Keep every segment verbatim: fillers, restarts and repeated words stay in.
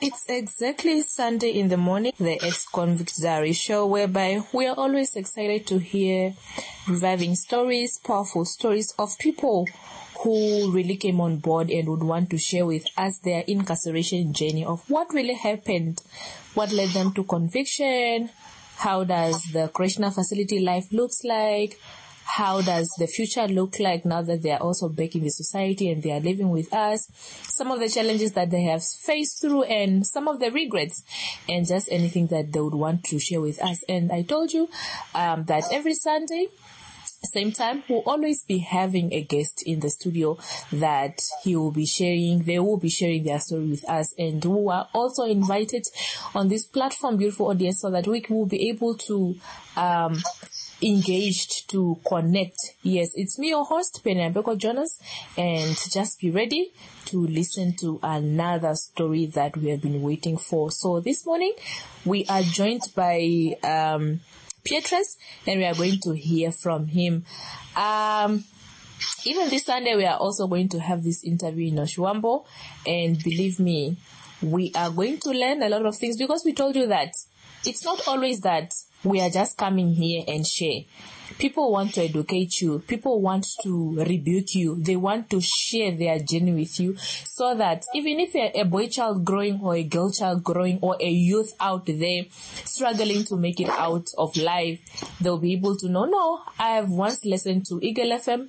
It's exactly Sunday in the morning, the Ex-Convict Diary show, whereby we are always excited to hear reviving stories, powerful stories of people who really came on board and would want to share with us their incarceration journey of what really happened, what led them to conviction, how does the correctional facility life looks like, how does the future look like now that they are also back in the society and they are living with us, some of the challenges that they have faced through and some of the regrets and just anything that they would want to share with us. And I told you um, that every Sunday, same time, we'll always be having a guest in the studio that he will be sharing, they will be sharing their story with us, and who are also invited on this platform, beautiful audience, so that we will be able to um, engaged to connect. Yes, it's me, your host, Penny Ambeko Jonas, and just be ready to listen to another story that we have been waiting for. So this morning, we are joined by um, Pietrus, and we are going to hear from him. Um, even this Sunday, we are also going to have this interview in Oshuambo, and believe me, we are going to learn a lot of things, because we told you that it's not always that we are just coming here and share. People want to educate you. People want to rebuke you. They want to share their journey with you, so that even if you're a boy child growing or a girl child growing or a youth out there struggling to make it out of life, they'll be able to know, no, I have once listened to Eagle F M.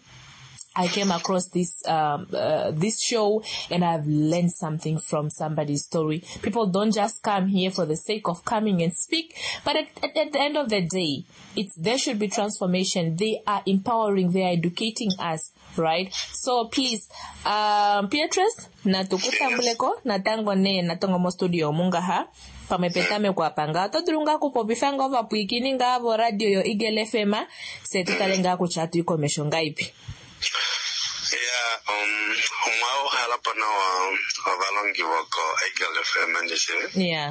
I came across this um, uh, this show and I've learned something from somebody's story. People don't just come here for the sake of coming and speak, but at, at, at the end of the day, it's there should be transformation. They are empowering, they are educating us, right? So please, um, Pietrus, natukutambuleko, natango ne natongo mo studio munga ha. Pamepetame kwa panga todrunga ku popifanga va puikini ngavo radio yo Eagle F M se tutalenga ku chatu iko meshonga ipi. Yeah, um, umao halapana wa wavalongi wako Eagle F M ndise. Yeah.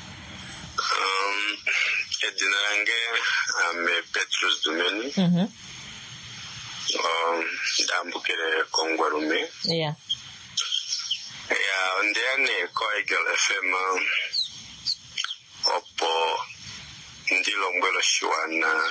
Um, edinarange ame Petrus Dumeni. Mhm. Um, dambukire Kongwarume. Yeah. Yeah, ndene ko Eagle F M opo ndilo mbelo shiwana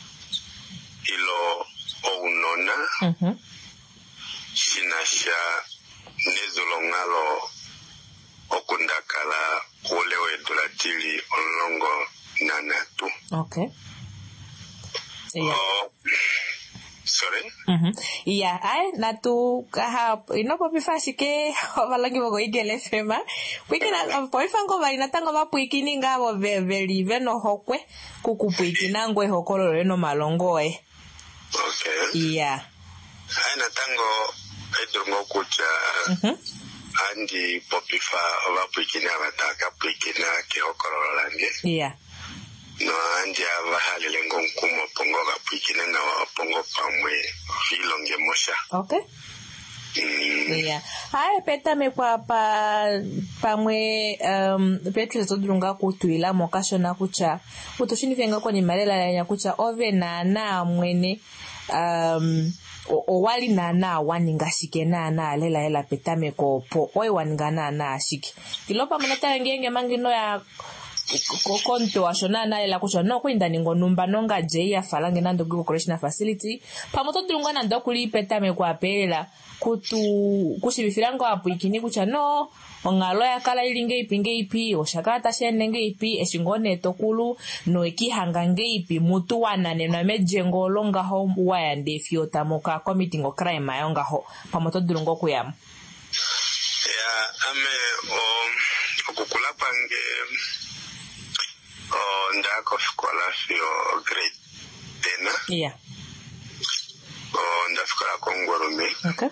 ilo ounona. Mhm. Sinasha nezolongalo okundakala olewe dolatili onlongo nanatu. Okay. Yeah. Oh, sorry. Mhm. Yeah, I natu kaha ino popifasi ke ovalangi wako Eagle F M. Kwikina poifango va inatango va puikini ngavo veli veno hokwe kukupuikina ngwe hokolo eno malongo eh. Okay. Yeah. Aina tango edrongo kucha Mhm. andi popifa ova puikina vataka puikina ke hokolo lange. Yeah. No andi ava halile ngonkumo pongo va puikina na pongo pamwe filonge mosha. Okay. Mm. Yeah. Hai peta me kwa pa pamwe um Petrus odrunga kutuila mokashona kucha. Utoshini venga kwa ni malela ya kucha ove na na mwene um o wali na na waninga shike na na lela lela peta me ko po oi waninga na na shike. Kilopa manata ngenge mangino ya konto ashona na ela kucha no kwinda ningo numba nonga je ya falange nando go correctional facility pamoto drunga na ndokuli peta me kwa pela kutu kushibifirango apu ikini kucha no ongalo ya kala ilinge ipinge ipi oshakata shenenge ipi eshingone tokulu no ekihangange ipi mutu wanane na mejengo longa ho waya ndefio tamoka committing of crime ayonga ho pamoto drungo kuyam. Yeah, ame o kukula pange o ndako fikola fio grade tena. Yeah. O ndafikola Kongwarume. Okay.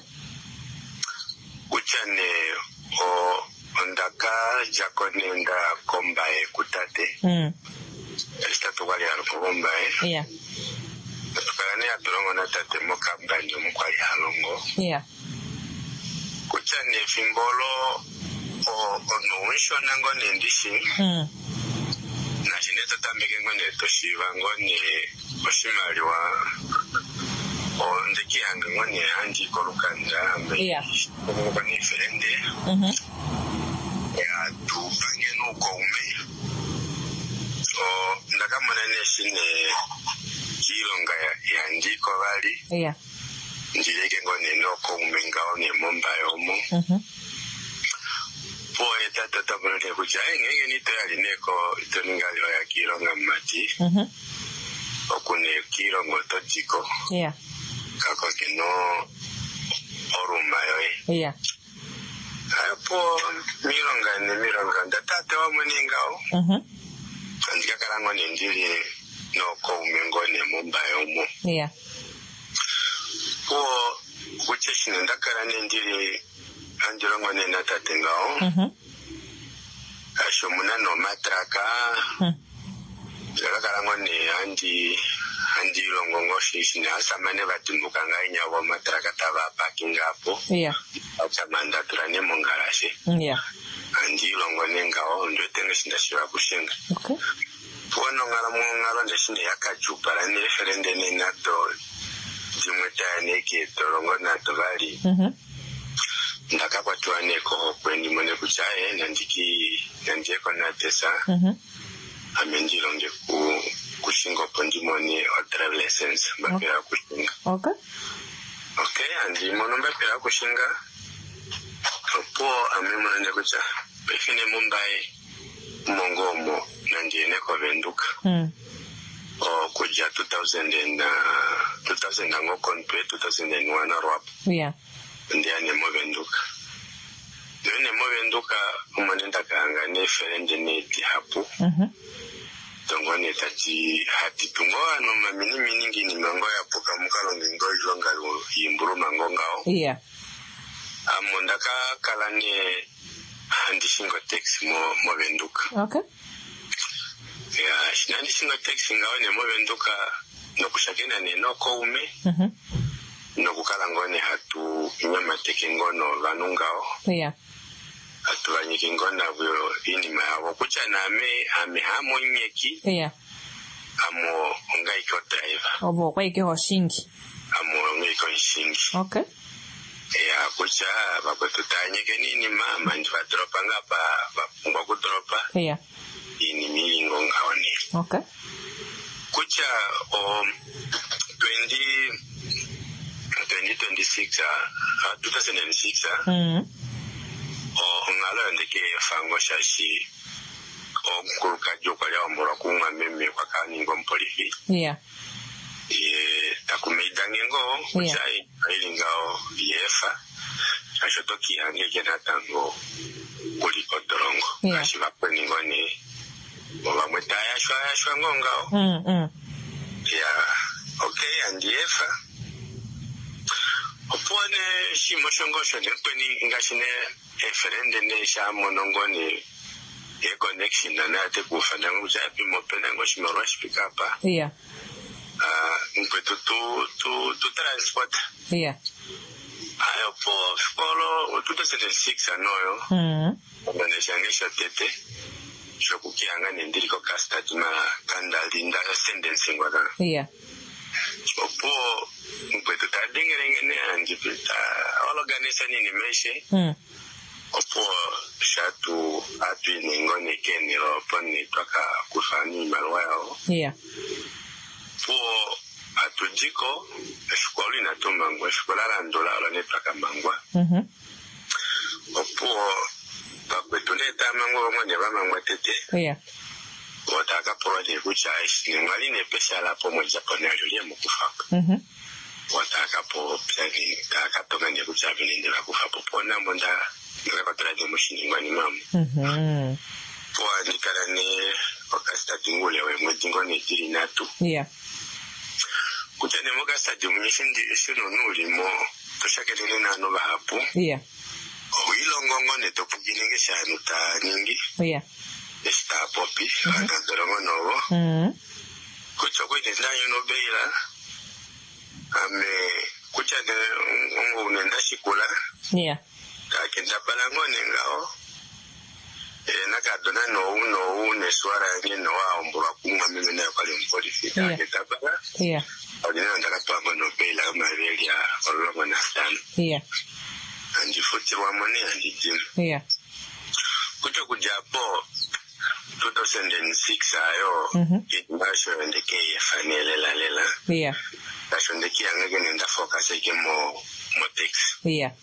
Uchane o ndaka jakone nda kombae kutate. Mm. Estatu wali halombae. Yeah. Tukane ya tulongo na tate mokambani mkwali halongo. Yeah. Uchane fimbolo o onuwisho nango nendishi. Mm. Na jineta tambike ngone toshiva ngone oshimaliwa o ndeki hanga ngone anji korukanda yeah ngone ferende mhm ya tu shine kilonga ya ndiko bali yeah njileke ngone noko umengao ne momba yomo mhm po eta tata bole kujaye ngenge ni tayari neko itoningalio ya kilonga mati mhm okune kilongo totiko yeah kako kino oruma yoe yeah hapo milonga ni milonga ndatate wa muningao mhm andika karango ni ndili noko umengo ne momba yomo yeah po kucheshi ndakara ni ndili anjiro ngone natate ngao mhm asho muna no matraka mhm ndakara ngone andi andi longongo shishi na asamane batumbuka ngainya wa matraka taba parking hapo yeah achamanda turane mongarashe yeah andi longo ngao ndo tengeshinda shiwa kushinga okay pono ngala mungalo ndeshinde yakajupara ni referende ni nato jimweta neke tolongo nato bali mhm ndakapa tuane ko kwendi mone kuchaye nandiki nandiko natesa mhm amenjilonge ku kushinga pondimoni o travel license bapera kushinga okay okay andi mono bapera kushinga po amemona ndekucha befine Mumbai mongomo nandiene ko venduka mm o kuja two thousand and uh, two thousand ngo konpe two thousand one arwap yeah ndiane mo venduka ndiane mo venduka umanenda kanga ne ferende neti hapo mhm tongone tati hati tungoa no mamini miningi ni mango ya puka mukalo ngingo jonga yimburu mango ngao yeah amondaka kalane andishingo taxi mo mo venduka okay ya shinandi shingo taxi ngao ne mo venduka no kushakena ne no ko ume mhm no kukala ngone hatu inyama teke ngono vanungao yeah hatu vanyiki ngona vyo ini mawo kucha na ame ame hamo nyeki yeah amo ngai ko driver obo kwa ike hoshingi amo ngai ko shingi okay ya kucha baba tutanyeke nini mama ndwa dropa ngapa bapungwa ku dropa yeah ini milingo ngaone okay kucha o twenty twenty-six uh, two thousand six uh, mhm o ngalo ndike fango shashi o kuruka joko ya mbora kunga meme kwa kani ngompolifi yeah e takumidangengo kuchai ilingao yefa ashotoki hange kena tango kuliko dorongo yeah ashiva kweni ngoni oba mwetaya shwa shwa ngongao mm mm yeah okay and yefa opone shimo shongosho ne kweni ngashine referende ne sha monongoni e connection na nate kufana ngujapi mopena ngoshimo rush pick up yeah ah ngwetu tu tu tu transport yeah ayo po skolo two thousand six anoyo mhm baneshangesha tete shokukianga nendiriko custard ma kandalinda sentencing wala yeah opo ngwetu tadingerengene anjipita organisa nini meshe mm opo shatu atu ningone keniro poni toka kufani malwao yeah po atujiko shukoli na tumango shukola la ndola la netaka mangwa mhm opo bakwetuleta mango mwenye bamangwa tete yeah wataka project kucha ishi ngali ne pesa la po mo japonais liye mukufaka mhm wataka po plani taka toka ne kucha bininde la kufa popona monda ngaka traje mushini ngani mama mhm po andikana ne okasta tingule we mwedingo ne diri natu yeah kutane moka stadi munyishindi shino nulimo toshakelele nano bahapu yeah oilongongo ne topukininge shanu ta ningi yeah esta popi akadorongo novo mhm kucha kwete ndanyo no beira ame kucha de ngo nenda shikula yeah akenda balango nengao e nakadona no uno une swara nge no aombwa kumwa mimi na kwali mpolisi akenda bala yeah odina ndakatwa no beira kama relia olongo na tano yeah andi futi wa mone andi jim yeah kucha kujapo two thousand six ayo indasho ndeke yafanele lalela yeah dasho ndeke yangeke nenda focus eke mo mo text yeah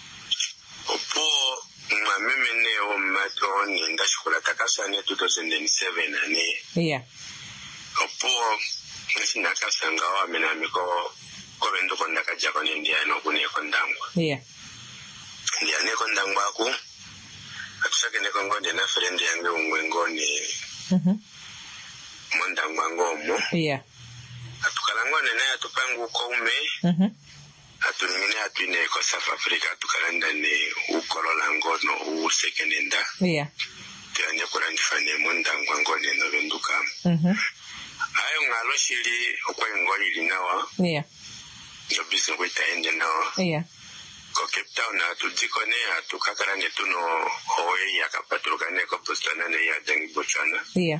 opo mwameme ne o matro ni ndashikola takasane two thousand seven ane yeah opo sinakasanga wa mina miko ko bendo ko ndakaja ko ndia no kune ko ndangwa yeah ndia ne ko ndangwa ku atusake ne ko ngonde na friend yange ungwengoni mhm mondangwa ngomo yeah atukalangone naye atupangu ko ume mhm atunimine atwine ko South Africa atukalanda ne ukolola ngono u secondenda yeah tanye kurandifane mondangwa ngone no benduka mhm ayo ngalo shili okwengoli linawa yeah yo biso kwitaende nawa yeah ko Cape Town atujikone atukakarane tuno hoye yakapatruka ne ko postana ne ya dangi bochana yeah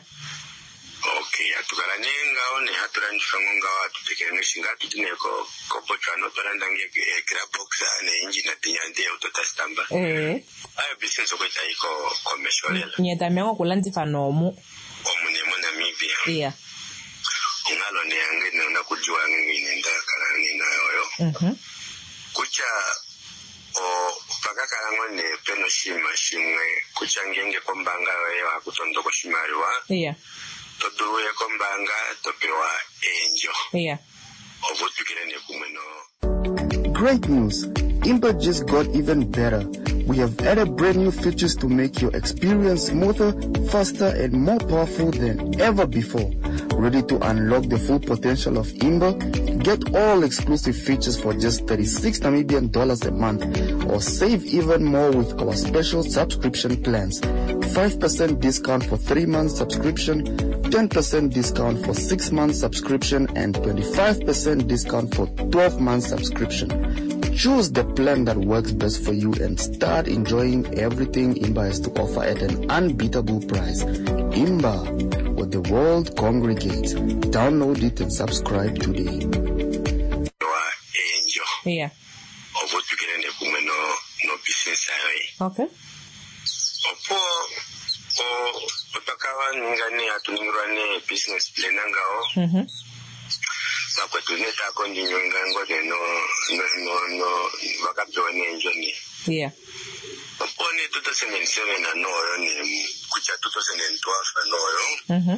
okay atukalane ngao ne haturani fangonga atutekene shinga tutine ko ko bochana torandange kra box ne engine tinyande utota stamba eh ayo biso kwitaiko ko commercial nyeda mengo kulandifa nomu omune mo Namibia yeah ngalo ne yange na kujua ngini ndakala ni nayo mhm kucha o pakakala ngone peno shima shimwe kucha ngenge kombanga wewa kutondoko shimariwa yeah toduye kombanga topewa enjo yeah obutukire ne kumeno. Great news! Imba just got even better. We have added brand new features to make your experience smoother, faster, and more powerful than ever before. Ready to unlock the full potential of Imba? Get all exclusive features for just thirty-six Namibian dollars a month, or save even more with our special subscription plans. five percent discount for three months subscription, ten percent discount for six months subscription, and twenty-five percent discount for twelve months subscription. Choose the plan that works best for you and start enjoying everything Imba has to offer at an unbeatable price. Imba, where the world congregates. Download it and subscribe today. Yeah. Okay. Opo o otakawa ngani atunirwane business plan ngao. Mhm. Bakwetuneta kondinyo ngango no no no no bakapjone enjoni. Yeah. Opo ni two thousand seven na no yo ni kucha two thousand twelve no yo. Mhm.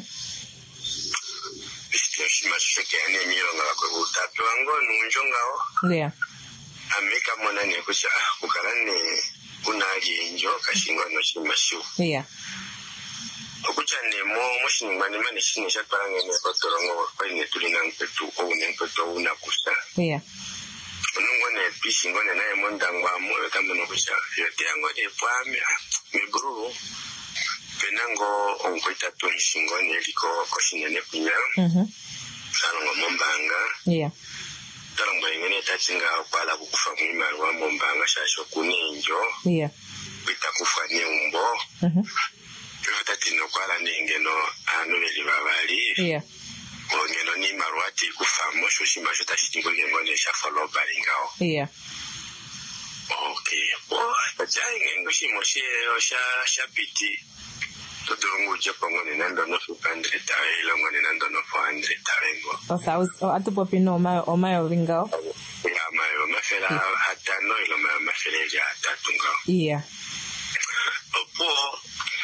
Bishima sheke ane miro ngako utapi wango nunjo ngao. Yeah. Ameka mwana ni kucha kukalane kunali enjo kashinga no shimashu. Yeah. Okucha nemo mushinimani mani shini shatparanga ne kotorongo kwa ine tulina mpetu o ne mpetu una kusa. Yeah. Unungo ne pishingo ne nae mondangwa mo yotamono kucha yote yango de pwame miburu penango onkoita tunishingo ne liko koshine ne kunya. Mhm. Salongo mombanga. Yeah. Talongo ingene tachinga kwala kukufa mwimari wa mombanga shasho kuninjo. Yeah. Pita kufa ni umbo. Mhm. Tati no kwala ningeno anobeli babali. Yeah. Ngeno ni marwati kufamo shoshima shota shitingo ngene sha follow balingao. Yeah. Okay. Oh, tajai ngo shimo she sha shapiti. Todurungu jepo ngone nando no five hundred tawe lo ngone nando no four hundred tawe ngo. O saus o atupopi no ma o ma ringao. Ya mayo mafela hata no ilo ma mafela ya tatu ngao. Yeah. Opo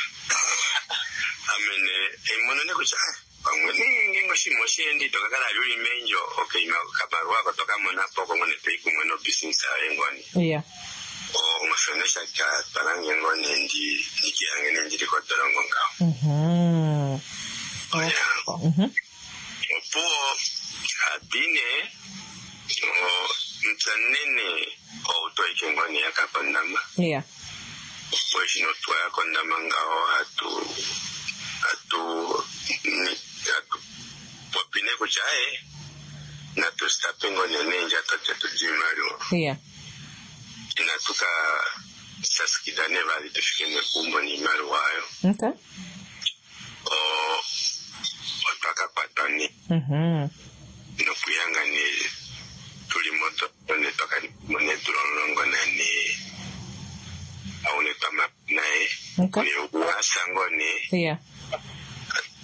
amene emonene kucha pamweni ngingo shimo shendi tokakala yuli menjo okay ma kabarwa kutoka mona poko ngone peiku ngono business ngoni. Yeah. O mafenesha ka parange ngone ndi nikiange ndi liko torongo ngao. Mhm. Oh. Mhm. Opo abine o mtsanene o toike ngone yakapandama. Yeah. Pues no tuya kondama ngao atu atu atu popine kuchae na tu stapingo nenenja tote tujimario. Yeah. Inatuka saskidane vali tufike mekumbo ni maru wayo. Okay. O otaka patani. Mhm. No kuyanga ni tulimoto ne toka mone tulongo na ni aune tama nae. Okay. Ni wasangoni. Yeah.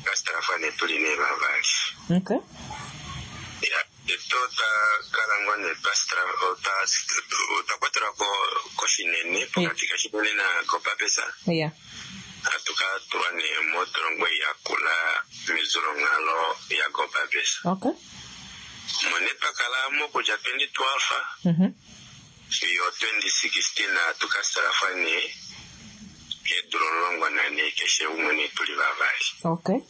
tukastarafane tuline bavali. Okay. Ya etota kalangone pastra ota utakwatra ko koshinene pokatika shibone na kopapesa. Yeah. Atuka tuane motrongo ya kula mizuro ngalo ya kopapesa. Okay. Monepa kala moko japendi twelve. Mhm. Yo twenty sixteen tukastarafane edrolongwa nane keshe umone tuli bavali. Okay.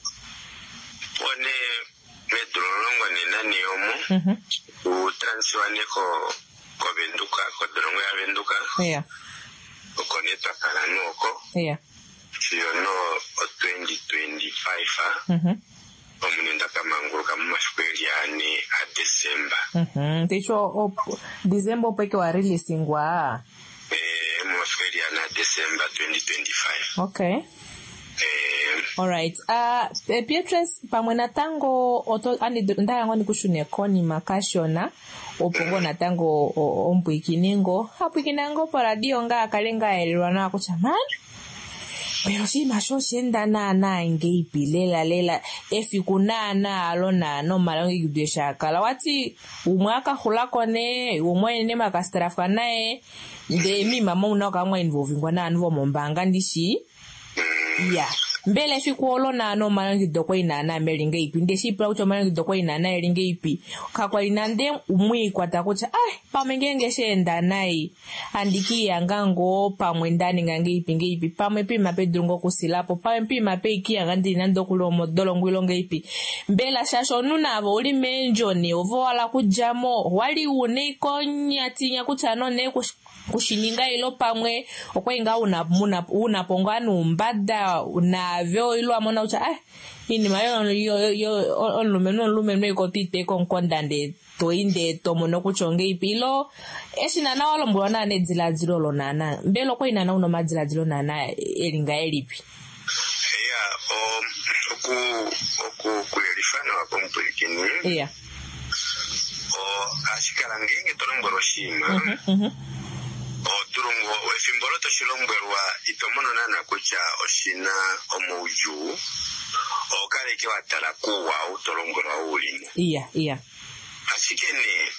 One medrolongwa ni nani omo. Mhm. Utranswane ko ko benduka ko drongo ya benduka. Yeah. Ko neta kala noko. Yeah. Yo no twenty twenty-five ah. Mhm. Omunenda kamanguru kamashkweli yani a December. Mhm. Ticho op December peke wa releasingwa. Eh mashkweli yana December twenty twenty-five. Okay. Eh all right. Uh Beatrice pamwe na tango oto andi ndaya ngoni kushune koni makashona opongo na tango ompwikiningo hapwikinango paradio nga akalenga elwa na kuchamani. Pero si masho shenda na na ngeipi lela lela efi kunana alona no malongi gudesha kala wati umwaka hulako ne umwe ne makastrafa nae de mi mama unaka mwa involvingwa na anvo mombanga ndishi ya mbele fi kuolona no malongi dokwa inana melinga ipi ndeshi pla ucho malongi dokwa inana elinga ipi kakwa inande umwi kwata kucha ai pamengenge shenda nai andiki yangango pamwe ndani ngange ipi nge ipi pamwe pima pedrungo kusilapo pamwe pima pe iki yangandi nando kulomo dolongo ilonge ipi mbela shasho nunavo uli menjoni ovo wala kujamo wali uniko nyatinya kuchano ne kush kushininga ilo pamwe okwenga una una unapongana umbada unavyo ilo amona ucha ah ini mayo yo yo olumeno lumeno ikotite konkondande toinde tomono kuchonge ipilo eshina na walombona ne dziladzilo lonana mbelo ko ina na uno madziladzilo nana elinga elipi ya o oku oku kulifana wa komplikini yeah o ashikala ngenge toromboroshima mhm mhm o turungo wefimbolo to shilomberwa itomono nana kucha oshina omuju o kale ke watala kuwa utolongorwa ulimo iya iya asikene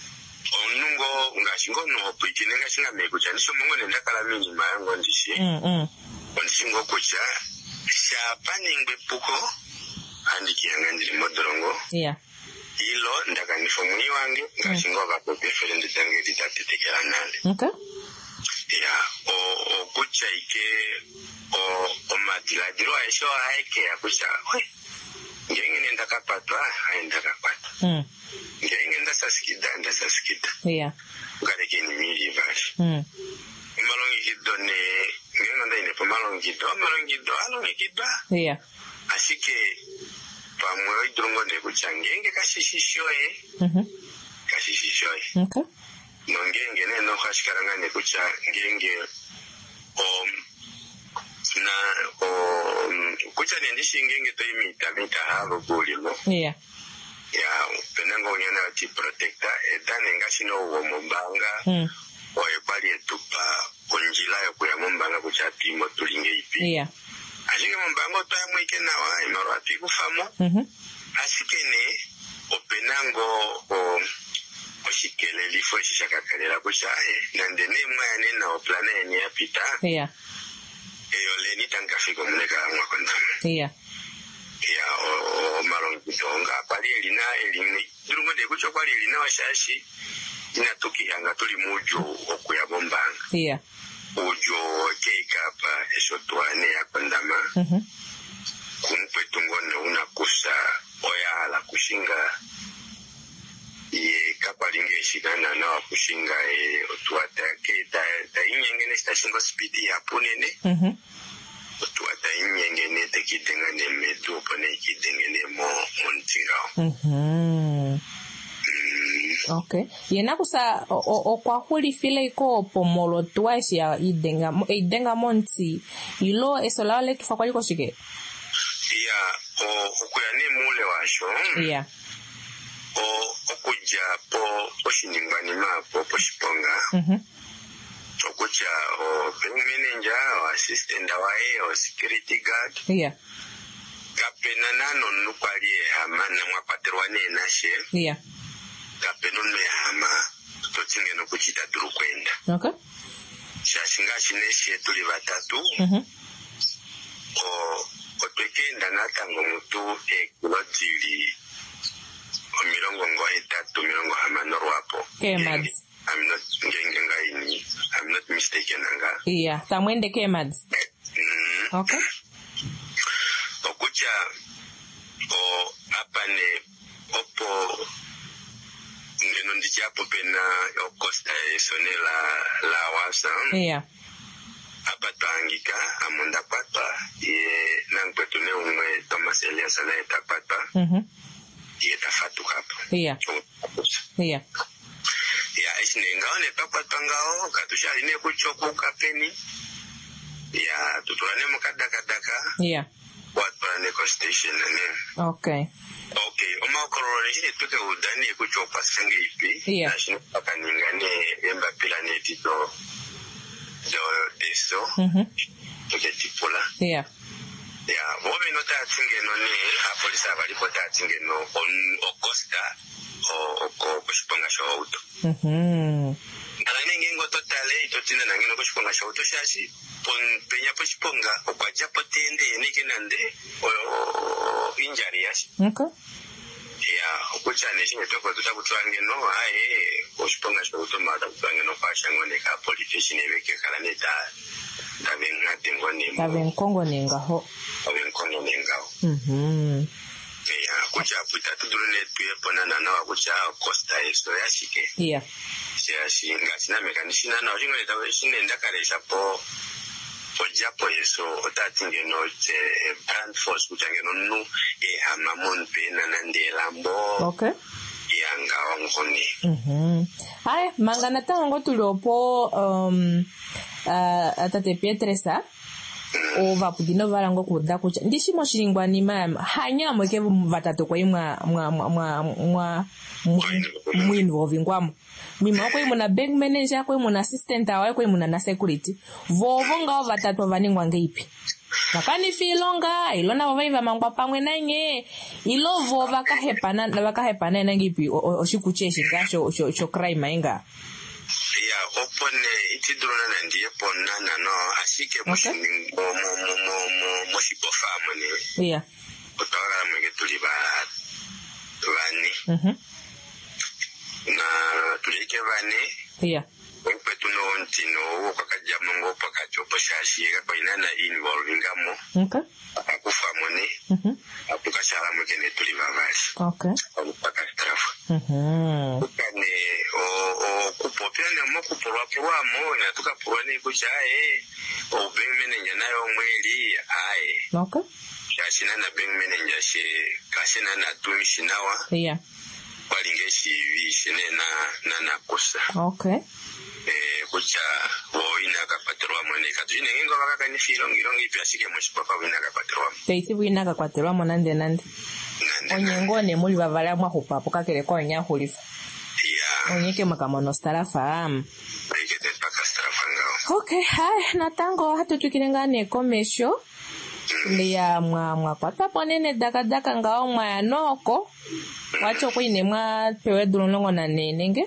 onungo ngashingo no pikine ngashinga mekucha nisho mungo nenda kala mini mayango ndishi mm mm ondishingo kucha sha paningwe puko andiki yanga ndiri modrongo iya ilo ndakanifomuni wange ngashingo bako preferende tange ditatetekera nale okay ya o o kucha ike o o matiladiro aisho haike ya kucha oi ngenge nenda kapatwa haenda kapatwa mm ngenge nda saskida nda saskida yeah ngare kini mili vali mm malongi kidone ngenge nda ine pa malongi do malongi do alongi kiba yeah asike pamwe idrongo ne kucha ngenge kashishishoye mhm kashishishoye okay ngenge ne no khashkaranga ne kucha ngenge o na o kucha ne ndishingenge to imita mita habo bulimo yeah ya penango nyana ti protector edane ngashino wo mombanga mm o epali etupa onjila yo kuya mombanga kucha timo tulinge ipi yeah ajike mombanga to amwike nawa imaro ati kufamo mhm asikene openango o oshikele lifo shishakakalera kuchaye nandene mwana na oplane ni apita yeah eyo leni tankafika muneka mwakondama yeah ya o malongitonga pali elina elini durungo de kucho pali elina washashi inatoki yanga tuli mujo okuya bombanga yeah ujo keikapa esotwane yakondama mhm kumpetungo ne unakusa oyala kushinga ye kapalinge shikana na kushinga e otuata ke ta ta inyengene stashingo speed ya punene mhm otuata inyengene te kitengane metu pone kitengene mo montinga mhm okay yena kusa o kwa huli file iko pomolo twice ya idenga idenga monti ilo esola le tufa kwa liko shike ya o okuyane mule washo yeah o okuja po oshiningwani mapo poshiponga mhm okuja o bank manager o assistant awae o security guard yeah kapena nano nukwali hama na mwapaterwa ne nashe yeah kapena no hama totinge no kuchita turu kwenda okay shashinga shineshe tuli batatu mhm o otwekenda natango mutu ekulotili o mirongo ngo etatu mirongo hama norwapo Kemads I'm not ngenga ini I'm not mistaken anga yeah tamwende Kemads mm. okay okucha o apane opo ngeno ndichapo pena o Costa Sonela la wasa yeah apatangika amunda pata ye nangpetu ne umwe Thomas Elias na etapata mhm ye tafatu hapo yeah yeah ya ishinengao ne papata ngao katusha ine kuchoko kapeni ya tutulane mukadakadaka yeah watulane ko station ne okay okay oma korone shine tuke udani kuchopa senge ipi yeah ashine pakaningane emba pilane tito do deso mhm tuke tipola yeah ya wobe no ta tinge no ni apolisa bali ko ta tinge no on Costa o ko kushiponga sho auto mhm ala ningengo totale itotina nangino kushiponga sho auto shashi pon penya kushiponga okwaja potende nikinande o injury yashi okay ya okuchane shine toko tutakutwange no aye kushiponga sho auto mata kutwange no pashango ne ka police station ebeke kala neta tabenga tengoni tabenkongo nengaho tabenkongo nengaho mhm ya kucha puta tudurune tuye ponana na wakucha Costa eso yashike yeah shinga sina mekanishina na ujingo neta shine ndakalesha po po japo yeso otatinge no che brand force kutange no nu e hamamon pena nandelambo okay yanga wangoni mhm hai mangana tango tulopo um uh, atate Pietresa ova pudino varango kuda kucha ndishimo shilingwa ni mama hanya mweke vatatu kwa imwa mwa mwa mwa mwinu ovingwamo mima kwa imuna bank manager kwa imuna assistant awa kwa imuna na security vovo ngao vatatu vaningwa ngeipi vakani filonga ilona vavaiva mangwa pamwe nange ilo vova kahepana na vakahepana nangipi oshikucheshi gasho sho crime inga ya opone itidrona na ndiye ponana no ashike mushini mo mo mo mo moshipo family yeah utawala mwege tuliba vani mhm na tulike vani yeah okwetu no ntino okakaja mango pakachopo shashi kwa inana involving amo okay akufa mone mhm akukashala mwege ne tuliba vali okay pakatrafu mhm ukane o o kupopya na mokupurwa purwa mo na tukapurwa ni kuchae o bengmene nyanayo mweli ae okay shashina na bengmene nyashe kashina na tumishinawa yeah walingeshi vishine na na nakusa okay eh kucha o ina kapatrwa mo ne katine ngingo bakaka ni filo ngirongi pyashike mo shipapa wina kapatrwa teiti wina kakwaterwa mo nande nande onyengo ne muli bavala mwa kupapo kakele kwa nya hulifa yeah onyeke makamono starafa am baikete paka starafa ngao okay hai natango hatu tukilengane komesho liya mwa mwa kwata ponene daka daka ngao mwa yanoko wacho kwine mwa pewe dulongo na nenenge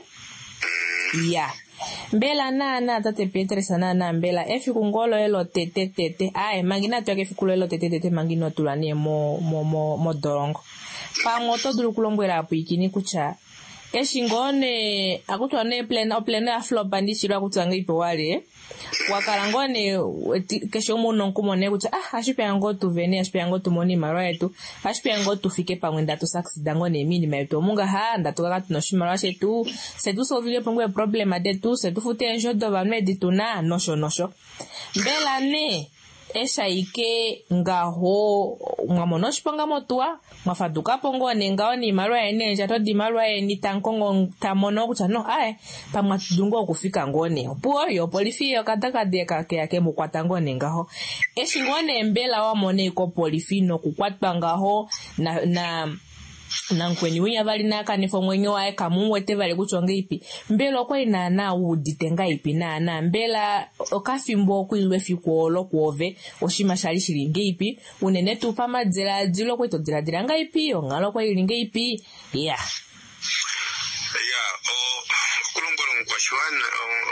ya mbela nana tate Pietresa nana mbela efi kungolo elo tete tete ai mangina tu efi kulo elo tete tete mangino tulane mo mo mo mo dorongo pa moto dulu kulombwera apu ikini kucha eshingone akutwane plan o plan ya flop bandishira kutanga ipo wale wakalangone kesho muno nkumone kucha ah ashipe yango tu veni ashipe yango tu moni maro yetu ashipe yango tu fike pa mwenda tu succeed ngone mini meto munga ha ndatu kaka tunoshimara shetu setu solve pongwe problema de tu setu fute enjo do vanwe dituna nosho nosho mbela ne esha ike ngaho ngamono shipanga motua mafaduka pongo nenga ni marwa ene jato di marwa eni tankongo tamono kucha no ai pamwa dungo kufika ngone puo yo polifio kataka de kake yake mukwata ngone ngaho eshi ngone mbela wa mone ko polifino kukwatwa ngaho na na nankweni winya vali naka nifo mwenye wae kamuwete vali kuchonge ipi mbela kwa ina na uditenga ipi na na mbela okafimbo kuilwe fikuolo kuove oshima shali shilinge ipi unene tupa madzela dzilo kwa ito dzila diranga ipi ongalo kwa ilinge ipi yeah yeah o kulungolo mkwashwana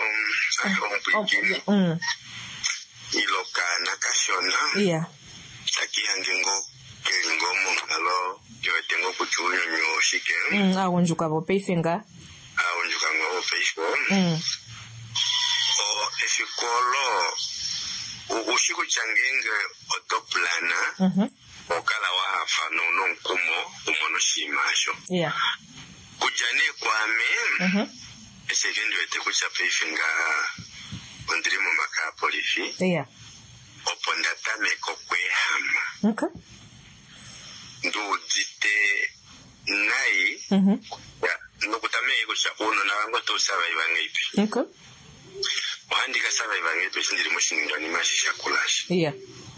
um um iloka nakashona yeah takiyangengo kelingomo ngalo yo tengo kuchuyo nyo shike mm a unjuka bo peifenga a unjuka ngo peifo mm o efikolo ushiko changenge otoplana mhm okala wa hafa no no nkumo umono shimasho yeah kujane kwame mhm esekendo ete kucha peifenga ondrimo makapolifi yeah oponda tame kokwehama okay ndo dite nai mhm ya nokutame kusha uno na wango to saba ibangipi okay wandika saba ibangipi sindiri mushinga ni mashisha kulashi yeah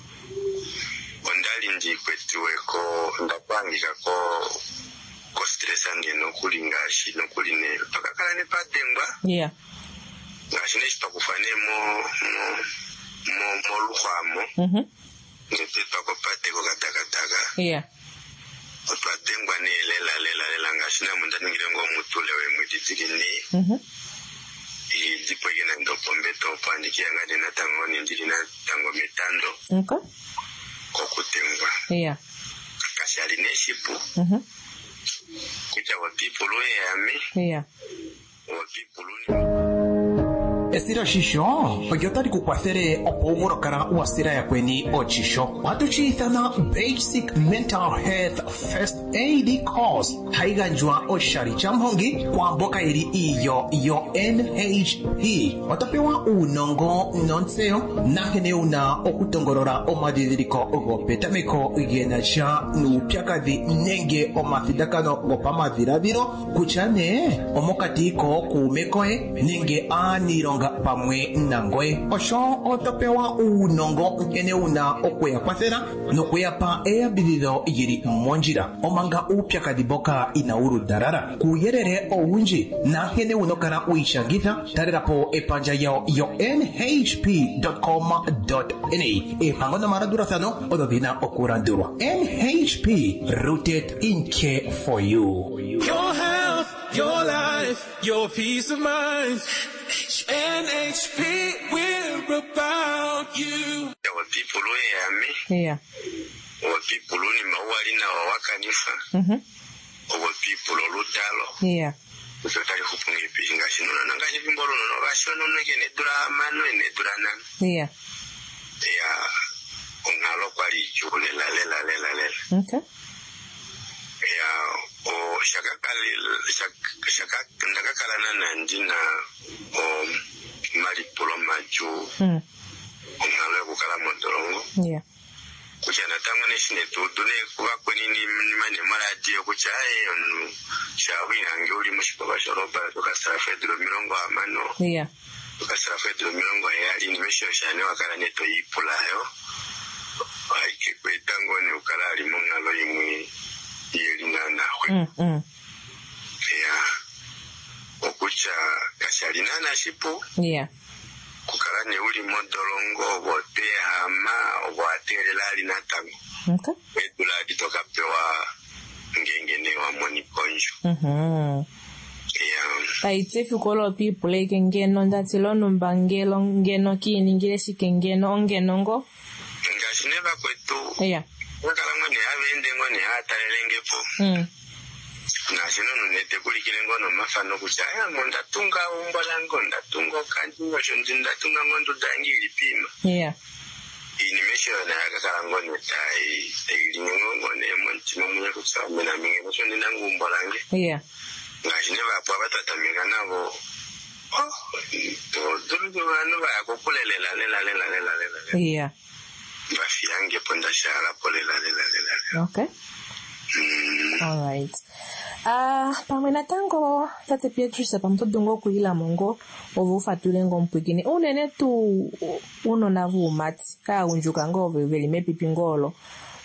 ondali ndi kwetuweko ndapangika ko ko stress ange no kulingashi no kuline pakakala ne padengwa yeah ngashine chipakufane mo mo mo luhamo mhm ngete pakopate ko katakataka yeah otwadengwa ne lela lela lela ngashina mundani ngirengo mutule we mwititini mhm idipo yena ndo pombe to pandikia ngade na tango ni ndiri na tango mitando okay kokutengwa yeah kashali ne shipu mhm kucha wa people we yami yeah wa people ni esira shisho oyotari kukwathere opovorokara wasira yakweni ochisho watuchithana basic mental health first aid course haiganjwa oshari chamhongi kwa mboka ili iyo yo N H P watapewa unongo nonseo nakene una okutongorora omadhidhiriko gopetamiko genacha nupyakadhi nenge omafidakano gopamadhiraviro kuchane omokatiko kuumekoe nenge anironga pamwe nangoe osho otopewa unongo nkene una okuya kwathera nokuyapa eyambidhidho yili monjira omanga upyakadhi boka inauru darara kuyerere owunji nankene unokala uishangitha talelapo epanja yao yo N H P dot com dot N A epango na maradurathano ododhina okurandurwa N H P rooted in care for you. Your health, your life, your peace of mind. N H P, we're about you. wa people we yami yeah wa people ni mawali na wawakanifa mhm wa people olutalo yeah utotali kupungi pishinga shinona nangaje vimboro no bashono nege ne drama no ne drana yeah ya ongalo kwali chule la lela lela lela okay ya o shakakali shaka ndakakala na ndina o mali poloma ju mm ongalo kukala modorongo yeah kuchana tangu nishine tudune kuba kwenini mane maradio kuchaye onu shawi yange uli mushipaba shoroba tukasara fedro mirongo amano yeah tukasara fedro mirongo yali nimesho shane wakala neto yipulayo aike kwetango ni ukala limongalo yimwe yelingana kwe mm mm ya okucha kashalinana shipo yeah kukala ne uli modorongo bote hama obwatere lali natango okay edula ditoka pewa ngengene wa moni konjo mhm ya aitsefi kolo people like ngeno ndatilo numbangelo ngeno kini ngire shikengeno ngeno ngo ngashine bakwetu yeah wakala ngone abende ngone atalengepo mm na shino nunete kulikile ngono mafano kuchaya ngonda tunga umbola ngonda tungo kanjingo shondinda tunga ngondo dangili pima yeah inimesho na yakakala ngone tai ili ngone montima munye kutsama na minge shondinda ngumbola nge yeah ngashine bapo abatatamika nabo oh to dulu bano bayakokulelela lela lela lela lela yeah bafiange ponda shala polela lela lela okay mm. all right ah uh, pamwe na tango tate Beatrice pamtodongo kuila mongo ovu fatulengo mpwikini unene tu uno na vumati ka unjuka ngo veli mepi pingolo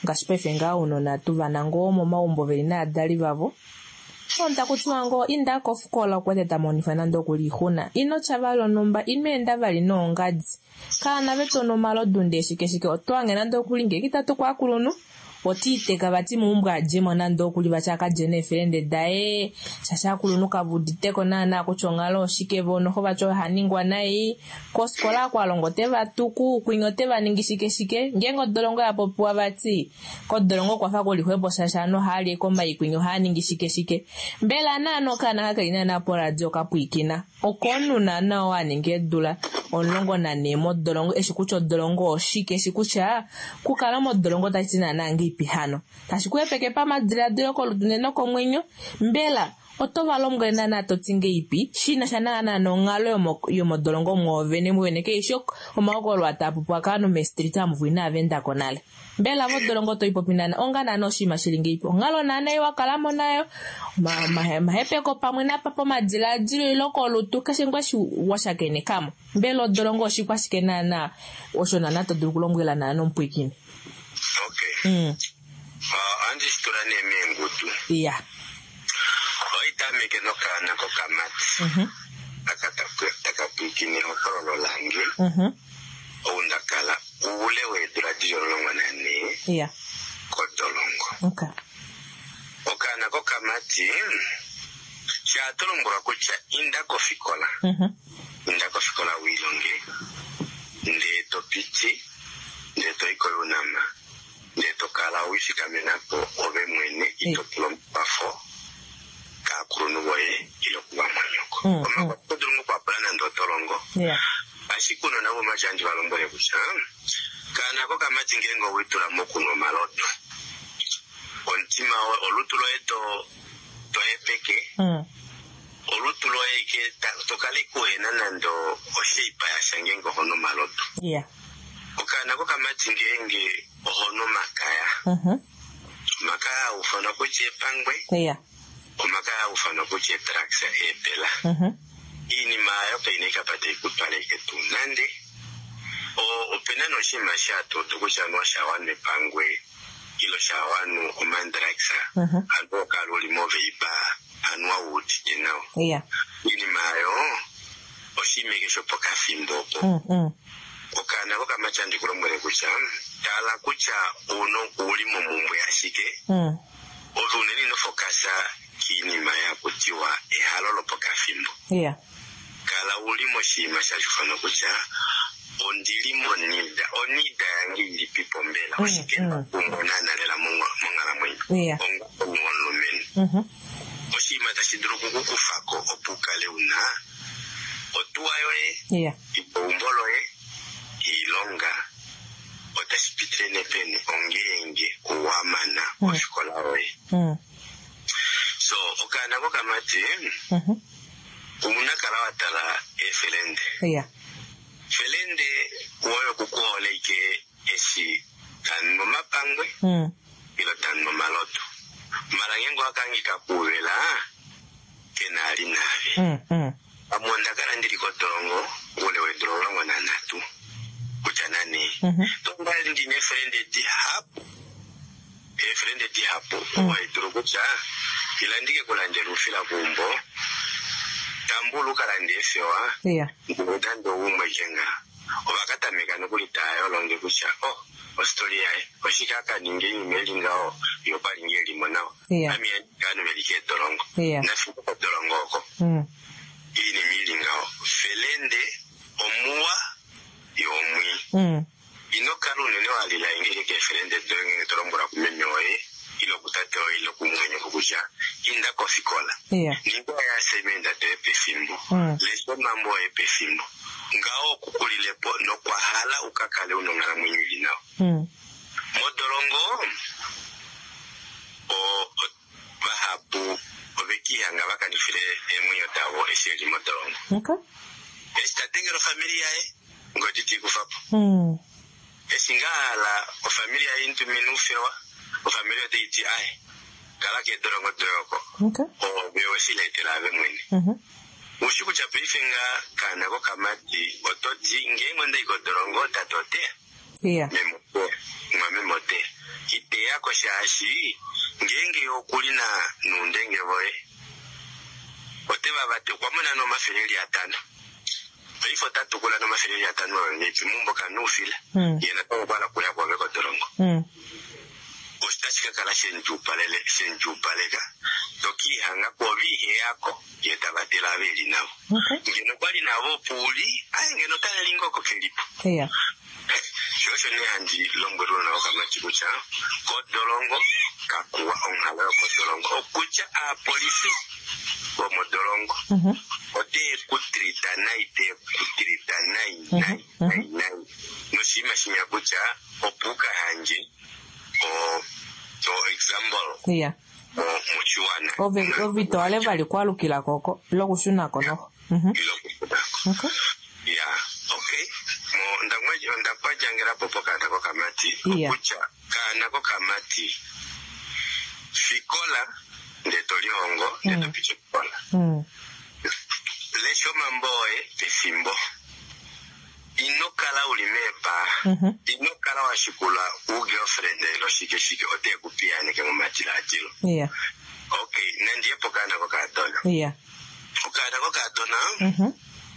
ngashipefe nga uno na tuvana ngo mo maumbo velina adali vavo onta kutiwa ngo inda kofukola kweteta monifana ndo kulihuna ino chavalo nomba imenda vali no ngadi kana vetono malo dunde shikeshike otwangena ndo kulinge kitatu kwa kulunu otiteka bati mumbwa jemo nando kuli bachaka jene ferende dae shasha kulunu kavuditeko na na kuchongalo shikevo no ho bacho haningwa nai koskola kwa longote batuku kuingote baningishike shike ngengo dolongo ya popua bati ko dolongo kwa fa kuli hwebo shasha no hali komba ikwinyo haningishike shike mbela nano kana haka ina na po radio kapuikina okonu na na waninge dula onlongo na nemo dolongo eshikucho dolongo shike shikucha kukalamo dolongo tatina nangi pihano tashikuye peke pa madradeo ko luneno ko mwenyo mbela otovalomgo na na totinge ipi shina shana na no ngalo yomo yomo dolongo mwovene mweneke ishok omagolo atapu pakano me street amvuina venda konale mbela vo dolongo to ipopinana onga na no shima shilingi ipo ngalo na na iwa kalamo nayo ma ma hepe ko pamwe na papo madradeo iloko lutu kashengwa shi washakene kama mbelo dolongo shikwa shikena na oshona na to dukulongela na no mpwikini. Okay. Mm. Uh, andi sturane mengutu. Yeah. Oita meke no kana ko kamati. Mhm. Akata takapikini okolo langi. Mhm. Onda kala ule we tradition longo nani. Yeah. Ko dolongo. Okay. Okana ko kamati. Cha tolongora ko cha inda ko fikola. Mhm. Inda ko fikola wilonge. Nde to piti. Nde to ikolunama. Neto kala wishi kamenapo obe mwene ito pafo ka kurunu boye ilo kuwa manyoko. Mm, Oma kwa kudurungu kwa plana ndo tolongo. Yeah. Ashikuno na wuma chanji walombo ya kusha. Kana koka matingengo witula mokuno maloto. Ontima olutulo eto toe peke. Mm. Olutulo eke tokali kuhe nanando oshipa ya shangengo hono maloto. Yeah. Okana koka matingenge ohono makaya. Mhm. Makaya ufana kuche pangwe. Yeah. Makaya ufana kuche traxa epela. Mhm. Ini mayo peinika pate kupale ketu nande. O openano shima shato tukusha no shawane pangwe. Ilo shawanu omandraxa. Mhm. Albo kaloli move iba anwa uti jinao. Yeah. Ini mayo oshime kesho poka fimbo. Mhm. Okana koka machandi kulomwele kucha tala kucha uno ulimo mumwe ashike mm. Ozu nini no fokasa kini maya kutiwa ehalolo poka fimbo. Yeah. Kala ulimo shima shashufano kucha ondilimo nida onida yangi ili pipo mbela mm. Oshike mm. Umbonana lela mungala mwenye. Yeah. Ongo ongo meni. Mhm. Oshima tashiduru kukufako opukale una otuwa yoe. Yeah. Ipo umbolo ye ilonga otasipitrene pene ongenge uwamana mm. Oshikola we mm. So okana ko kamati mhm umuna kala watala e felende. Yeah. Felende woyo kukuole ike esi tanmo mapangwe mm. Ilo tanmo maloto marangengo akangika kuwela kenali navi mm. mm. Amonda karandiri kotorongo ule wedrongo na natu kuchanani. Mhm. Tonga ndi ne frende di hapo. E frende di hapo. Wa idrogocha ilandike kulanjeru fila kumbo. Tambulu kalande fewa. Yeah. Ngudando umwe jenga. Obakata mekano kulitayo longe kucha. Oh, Australia eh. Oshikaka ninge imeli ngao yobali ngeli monao. Yeah. Ami kanu melike dorongo. Yeah. Na fuko dorongo ko. Mm. Ini mili ngao felende omua yomwi mm. Ino karune ne walila ingeke ke felende doenge torombora kumenyoe ilo kutate o ilo kumwenyo kukuja inda kofikola. Yeah. Ningo ya semenda to epe fimbo mm. Leso mambo epe fimbo ngao kukulile po no kwa hala ukakale unongara mwenye nao mm. Modorongo o, o bahabu obeki hanga baka nifile emwenyo tawo eseli modorongo. Okay. Esta tengero familia e ngotiti kufapo. Mm. Esingala o familia intu minufewa o familia de iti ai kala ke dorongo doyoko. Okay. O bewe silete la bemwene. Mhm. Ushiku cha pifenga kana ko kamati ototi ngengo ndai ko dorongo tatote. Yeah. Memote. Mwa memote. Ite yako shashi. Ngenge okulina nundenge voe. Oteba bate kwa muna no mafereli atano. Ifo tatu kula no mafereli atano ni mumbo kanufile. Mm. Yena kwa bala kuya kwa weko dorongo. Mm. Ostachika kala shenju palele shenju palega. Toki hanga kwa vihe yako yetabatela veli nao. Okay. Ngeno kwali navo puli, ay ngeno tala lingo ko kelipo. Yeah. Shosho ni hanji longo runa waka machikucha. Kodolongo, kakuwa onghala kodolongo. Okucha a polisi, komo dolongo. Mhm. Ote kutrita nai, te kutrita nai, nai, nai, nai. No shima shinya kucha, opuka hanji, o, o example. Yeah. O muchuana. Ovi, ovi toale vali kwa lukila koko, loku shuna kono. Mhm. Ilo kukunako. Okay. Yeah, okay. Mo ndangwaji ondapa jangira popo kana ko kamati. Yeah. Okucha kana ko kamati. Fikola de toliongo de Mm. topiche kola. Mm. Lesho mamboe pesimbo. Inokala ulimepa. Mhm. Inokala washikula u girlfriend lo shike shike ote kupiane ke mumatila ajilo. Yeah. Okay, nandiye pokana ko katona. Yeah. Okana ko katona. Mhm.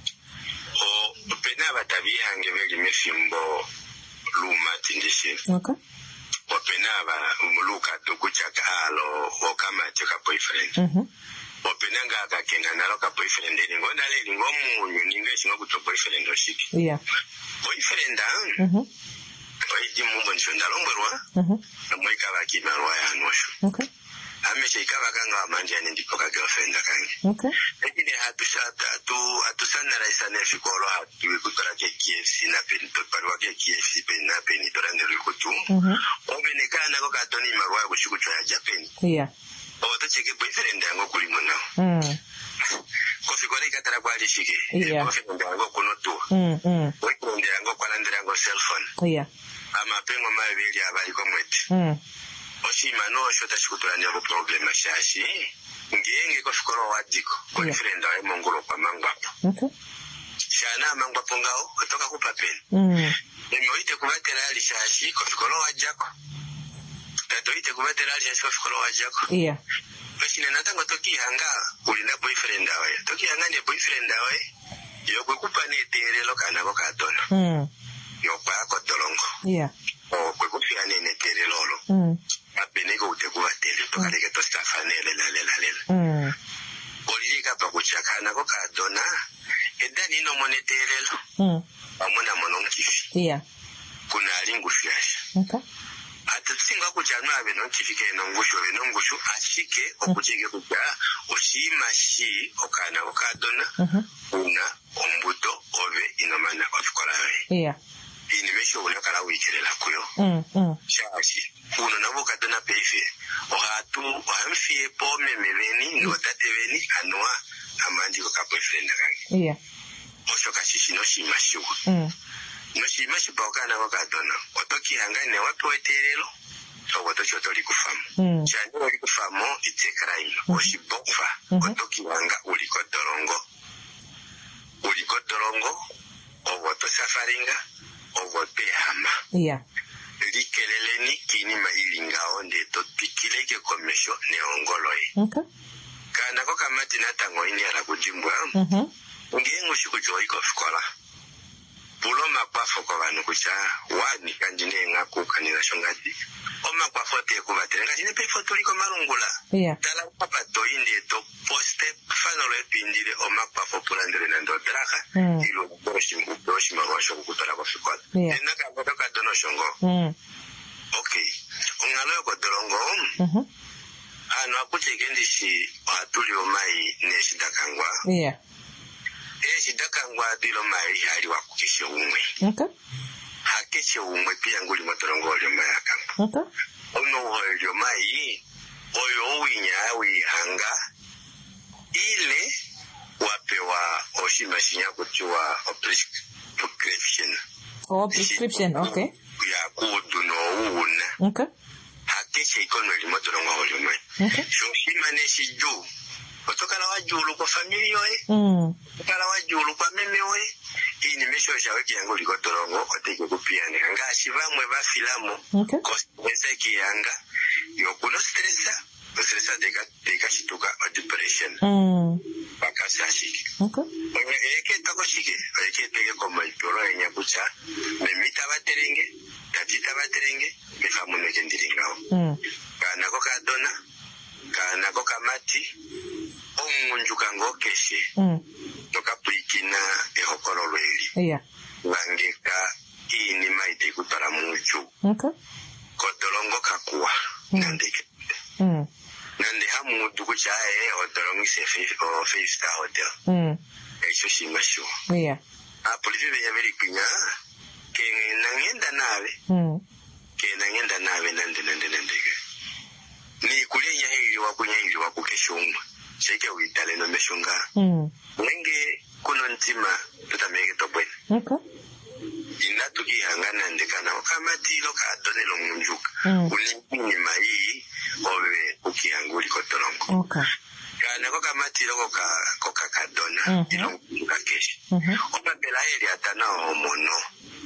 O pena batabi hange veli mefimbo luma tindishi. Okay. O pena ba umuluka tukuchaka alo o kama chaka boyfriend. Mhm. O pena nga akakena nalo ka boyfriend ndi ngona le ngo munyu ninge singo kuto boyfriend oshiki. Yeah. Boyfriend ah. Mhm. Oidi mumbo nshonda lomberwa. Mhm. Moika bakina rwa ya nosho. Okay. Amesha ikaba kanga manje ane ndipo ka girlfriend kange. Okay. Lakini hatushata atu atusana raisa ne fikolo hatu kutola ke K F C na peni to parwa ke K F C peni na peni to rande kutu. Mhm. Obenekana ko katoni marwa ko shikucho ya Japan. Yeah. O to cheke boyfriend yango kulimo na. Mm. Ko fikole katara kwa lishike. Yeah. Boyfriend yango kuno tu. Mm. Mm. Boyfriend yango kwa landira yango cell phone. Yeah. Ama pengo mabeli abali ko mwete. Mm. Oshima no shota shikutola ne problem shashi. Ngenge ko fikolo wadiko. Boyfriend ayi mongolo kwa mangwapo. Okay. Shana mangwapo ngao kutoka kupapeni. Mm. Nimeoite kubatera alishashi ko fikolo wajako. Tatoite kubatera alishashi ko fikolo wajako. Yeah. Basi natanga toki hanga ulina boyfriend awe. Toki hanga ne boyfriend awe. Yo kukupa ne terelo kana ko katona. Mm. Yo kwa ko dolongo. Yeah. O ko kufia ne ne terelo lo. Mm. Apeneko utekuwa tele to kale ke to stafane le la le la le. Mm. Olika pa kuchakana ko katona. Edani no moneterelo. Mm. Amona mononkifi. Yeah. Kuna alingu fiasha. Okay. Atsinga kujanwa abe nonkifike nongusho be nongusho ashike okujege kuja oshima shi okana okadona. Mhm. Una ombuto obe inomana ofikola we. Yeah. Ini mesho una kala wikelela kuyo. Mm. Mm. Shashi. Uno nabo kadona pefe. Ohatu ohamfie po memeveni no tateveni anwa amanji ko ka boyfriend kange. Yeah. Osho kashishi no shima shi. Mm. No shima shi pa okana okadona. Otoki hangane wapi weterelo. Otoki otoli kufamu. Mm. Chani uli kufamu ite crime. Oshi bofa. Otoki wanga uli kodorongo. Uli kodorongo. Owoto safaringa. Owote hama. Yeah. Likeleleni kini mailinga onde to pikileke komesho ne ongoloi. Okay. Kana ko kamati natango ini ala kujimbwa. Mhm. Ngengo shikujoyi ko fikola. Pulo makwafo ko banu kucha wani kanjine ngaku kanina shongati. O makwafo te ko batere kanjine pe foto liko marungula. Yeah. Tala papa to inde to poste fano le pindire o makwafo pulandere nando draka. Mm. Ilo boshi boshi marwasho kutola ko fikola. Yeah. Enaka bodoka dono shongo. Mm. Okay. Ungalo ko dorongo. Mhm. Ano akucheke ndishi atuli omai ne shidakangwa. Yeah. E shidakangwa bilo mai hali wakukishe umwe. Okay. Hakishe umwe pia nguli motorongo olio mai akanga. Okay. Ono olio mai oyo uwinya awi hanga ile wapewa oshima shinya kuchua prescription. Oh, prescription. Okay. Ya kudu no una. Okay. Hakishe ikono li motorongo olio mai. Okay. So shima ne shiju otokala wajulu kwa family yoe mm otokala wajulu kwa meme yoe ini mesho shawe kiango likotorongo oteke kupiane nga shivamwe ba filamu okay kose kianga yokuno stressa stressa deka deka shituka depression mm bakasa shiki okay eke toko shiki eke teke koma iporo enya kucha memita baterenge tatita baterenge befamu nekendiringao mm kana ko kadona kana ko kamati omunju kango keshe mm toka puikina ehokorolo eli yeah wangeka ini maite kutara muchu okay kodolongo kakua mm. nandike mm nande hamu duku chae odolongo se five five star hotel mm echo shimashu yeah apo live ya veri kunya ke nangenda nawe mm ke nangenda nawe nande nande nande ni kulenya hili wakunya hili wakukeshunga sheke uitale no meshunga mm wenge kuno ntima tutameke topwe okay ina tukihangana ndekana kama tilo ka donelo munjuka mm. ulini mai obe ukihanguli kotorongo okay kana ko kama tilo ko ka ko ka kadona mm-hmm. ilo ka keshi mhm oba bela heli atana omono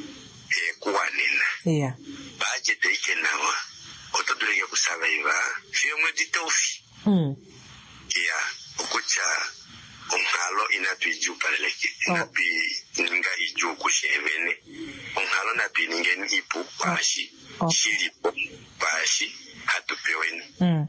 e kuwanina yeah baje teike nawa otodureke kusaba iba fiyo mwedi tofi mm ya ukucha ongalo inapi iju pareleki inapi ninga iju kushevene ongalo napi ninge ipu bashi oh. shiripo bashi hatupeweni mm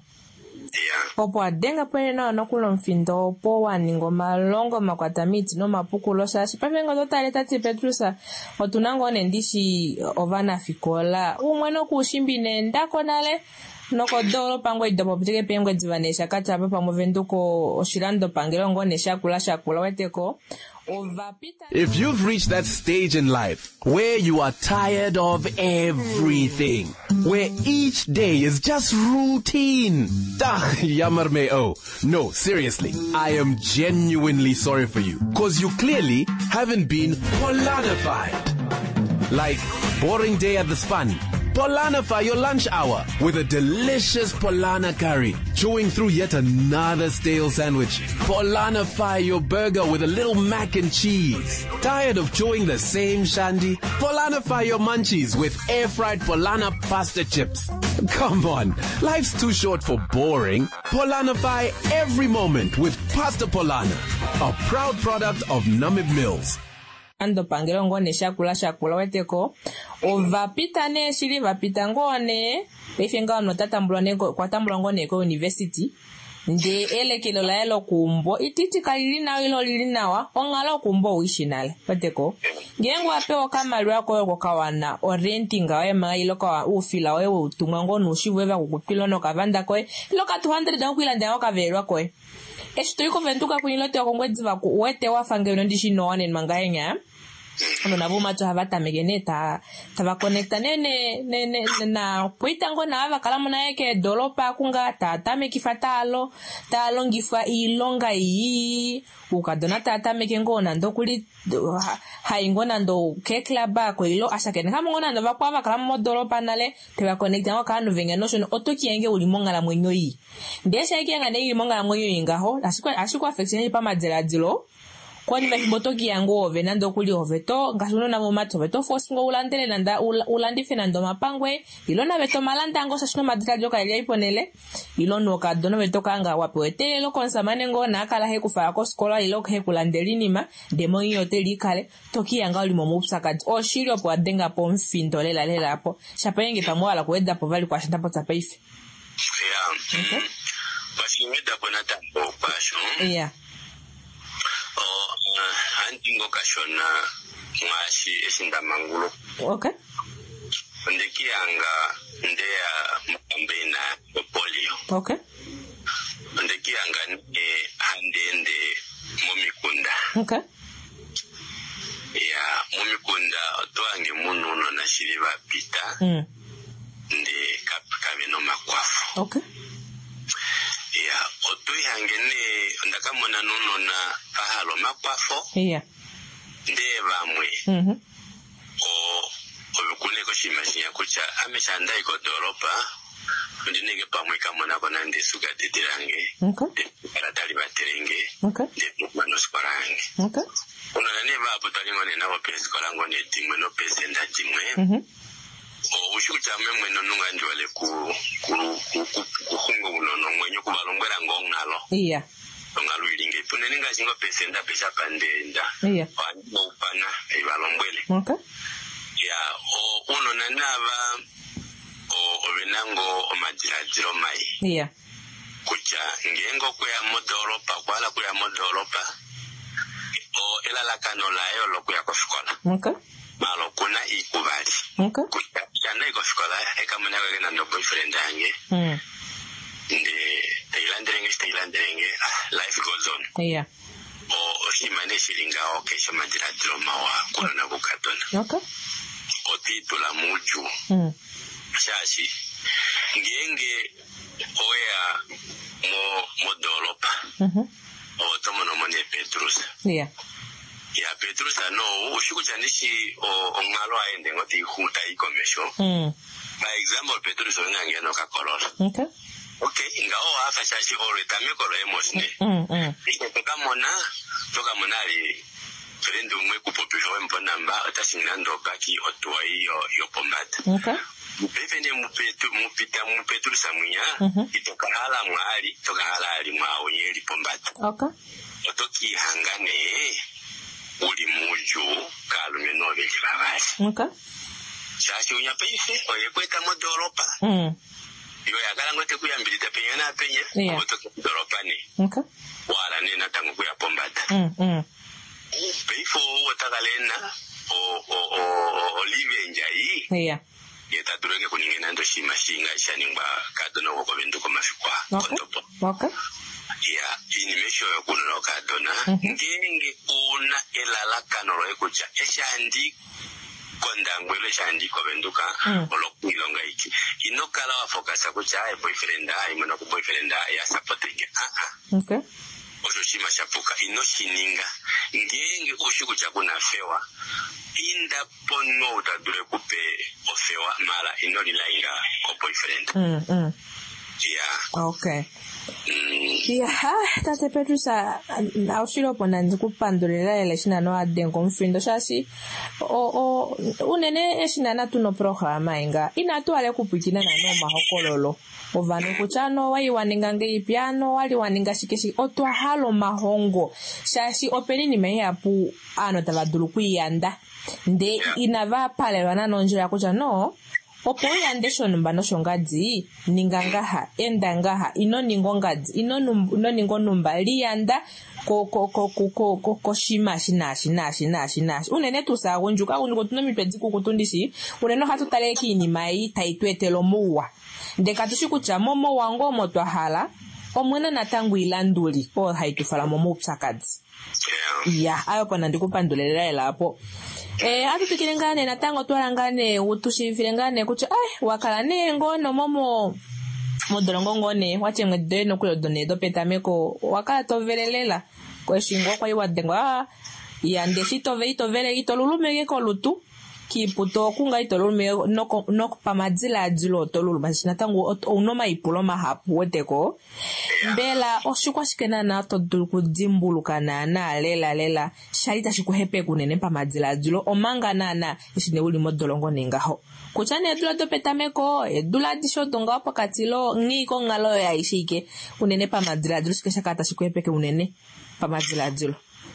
ya opo adenga pwene na wanokulo mfindo opo waningo malongo makwatamiti no mapukulo shashi papengo totale tati Petrusa otunango nendishi ovana fikola umweno kushimbine ndako nale noko dolo pangwe idopo pitike pengwe dzivanesha kachapa pamwe venduko oshilando pangelo ngone shakula shakula weteko ovapita. If you've reached that stage in life where you are tired of everything, where each day is just routine, dah, yammer me oh. No, seriously, I am genuinely sorry for you, cause you clearly haven't been Polanified. Like boring day at the span. Polanify your lunch hour with a delicious Polana curry, chewing through yet another stale sandwich. Polanify your burger with a little mac and cheese. Tired of chewing the same shandy? Polanify your munchies with air-fried Polana pasta chips. Come on, life's too short for boring. Polanify every moment with Pasta Polana, a proud product of Namib Mills. Ando pangelo ngone shakula shakula weteko ovapita ne shiri vapita ngone pefenga no tatambulane kwa tambulwa ngone ko university nde elekelo la elo kumbo ititi kalilina ilo lilinawa ongala kumbo wishinale weteko ngengo apewa kama lwako yoko kawana orienting awe mailo kwa ufila wewe utumwa ngono ushibweva kukupilo no kavanda ko ilo ka two hundred dokwila ndawo kavelwa ko esitoiko ventuka kunilote okongwedziva ku wete wafangelo ndishi no one mangayenya ano nabo macho havata megeneta tava connecta nene nene na poitango na ava kalamu na yake dolopa kunga tata mekifatalo talo ngifwa ilonga yi ukadona tata mekengo na ndokuli haingo na ndo ke klaba ko ilo ashakene kama ngona ndo vakwa ava kalamu dolopa nale tava connecta ngo kanu venga notion otokienge ulimonga la mwenyo yi ndesha yake ngane ulimonga la mwenyo ingaho ashikwa ashikwa affection pa madziradilo kwani mahibotoki yango ove nando kuli ove to ngasuno na momato veto fosingo ulandele nanda ulandife nando mapangwe ilona veto malanda ngo sashino madika joka ile iponele ilono ka dono veto kanga wapwete lo konsamane ngo na kala he kufa ko skola ilo he kulandelini ma demo yi hoteli kale toki yanga ulimo mupsaka o shiri opo adenga po mfindo lela lela hapo chapenge pamwala kuenda po vali kwa shanda po tapaife ya okay basi ngeda bonata po pasho yeah antingo kashona ngashi esinda mangulo okay ndiki anga ndeya mkambena polio okay ndiki anga e handende momikunda okay ya momikunda otwange mununo na shiriba pita mm ndi kapikabe no makwafu okay ya otoi hangene ndakamona nuno na pahalo makwafo yeah nde bamwe mhm o obukune ko shimashinya kucha ameshanda iko doropa ndinenge pamwe kamona kona ndesuka titirange Okay. aratali baterenge Okay. ndemanosikolange Okay. ono nane vapo talingone navo pesikolango nedimwe no pesenda dimwe Mhm. o ushiku chamwe mweno nunga ndiwale ku ku kuhungo unono mwenyo kubalongwera ngongalo Yeah. ngalo ilinge punene ngasingo pesenda pesa pandenda Yeah. wango upana ibalongwele Okay. ya o uno nanava o obenango omadiradziro mai Yeah. kucha ngengo kuya modoropa kwala kuya modoropa o elalakano layo lokuya kofikola Okay. malo kuna ikubali Okay. kucha chanda ikofikola ekamana kagena ndo boyfriend yange Mm. nde tailanderenge tailanderenge ah life goes on Yeah. o oshimane shilinga o kesho madiradziro mawa kuno na bukatona Okay. o titula muju Mm. shashi ngenge oya mo modoropa Mhm. o tomo no mone Petrus Yeah. ya Petrus no ushiku chanishi o ongalo aende ngoti huta ikomesho Mm. by example Petrus onyange no kakolola Okay. okay ingao afa shashi ore tamekolo emosne Mm. Mm. toka mona toka monali frente umwe kupopisho wempo namba otashinga ndo baki otwa iyo yo pombata Okay. bevene mupetu mupita mupetu samunya Mhm. itokahala mwali tokahala ali mwawo yeli pombata Okay. otoki hangane uli muju kalume noveli babali Okay. shashi unya peife oye kweta modoropa Mm. yo yakala ngote kuyambilita penya na penya Yeah. otoki modoropa ne Okay. wala ne natango kuya pombata Mm. Mm. peifo otakalena o o o Olive Njai Yeah. yeta tureke kuningena ndo shima shinga shaningwa kadono ko benduko mafikwa Okay. kontopo Okay. ya inimesho yokuno kadona ngenge una elala kanoro ekucha eshandi kondangwele shandi ko benduka olokulonga iki inokala wa focus kucha ai boyfriend ai mwana ku boyfriend ai ya supporting ah ah Okay. osho shima shapuka inoshininga ngenge ushiku chakuna fewa inda pono utadure kupe ofewa mala inolilainga ko boyfriend Mm. Mm. yeah Okay. mm. Yeah, tate Petrusa aushilo pona ndikupandulela ele shinano adengo mfindo shashi o o unene eshinana tuno programa inga inatu ale kupikina na no mahokololo ovano kuchano wai waninga ngei piano wali waninga shikeshi otwa halo mahongo shashi openi nimeyapu ano tabadulu kuyanda nde inava pale wana nonjera kucha no opo yande shono mbano shongadzi ningangaha endangaha ino ningongadzi ino ino ningonumba liyanda ko ko ko ko ko ko shima shina shina shina shina unene tusagunjuka uniko tunomitwedzi kukutundishi uneno hatutaleki ni mai taitwetelo muwa ndekatushi kucha momo wango motwahala omwena natangu ilanduli o haitufala momo upsakadzi ya ayo pana ndikupandulela lapo eh atutikilengane natango twalangane utushifilengane kucha ai wakala nengo no momo modolongo ngone wachemwe deno kulo done do petameko wakala tovelelela kweshingo kwa iwadengo ah ya ndeshito veito vele itolulumege kolutu kiputo kunga itolulume no no pamadzila adzilo toluluma sinatango unoma ipuloma hapu weteko mbela oshikwa shikena na to kudzimbuluka na na lela lela shalita shikuhepe kunene pamadzila adzilo omanga nana ishine uli modolongo ningaho kuchane edula to petameko edula dishoto nga pakatilo ngiko ngalo ya ishike kunene pamadzila adzilo shikesha kata shikuhepe kunene pamadzila adzilo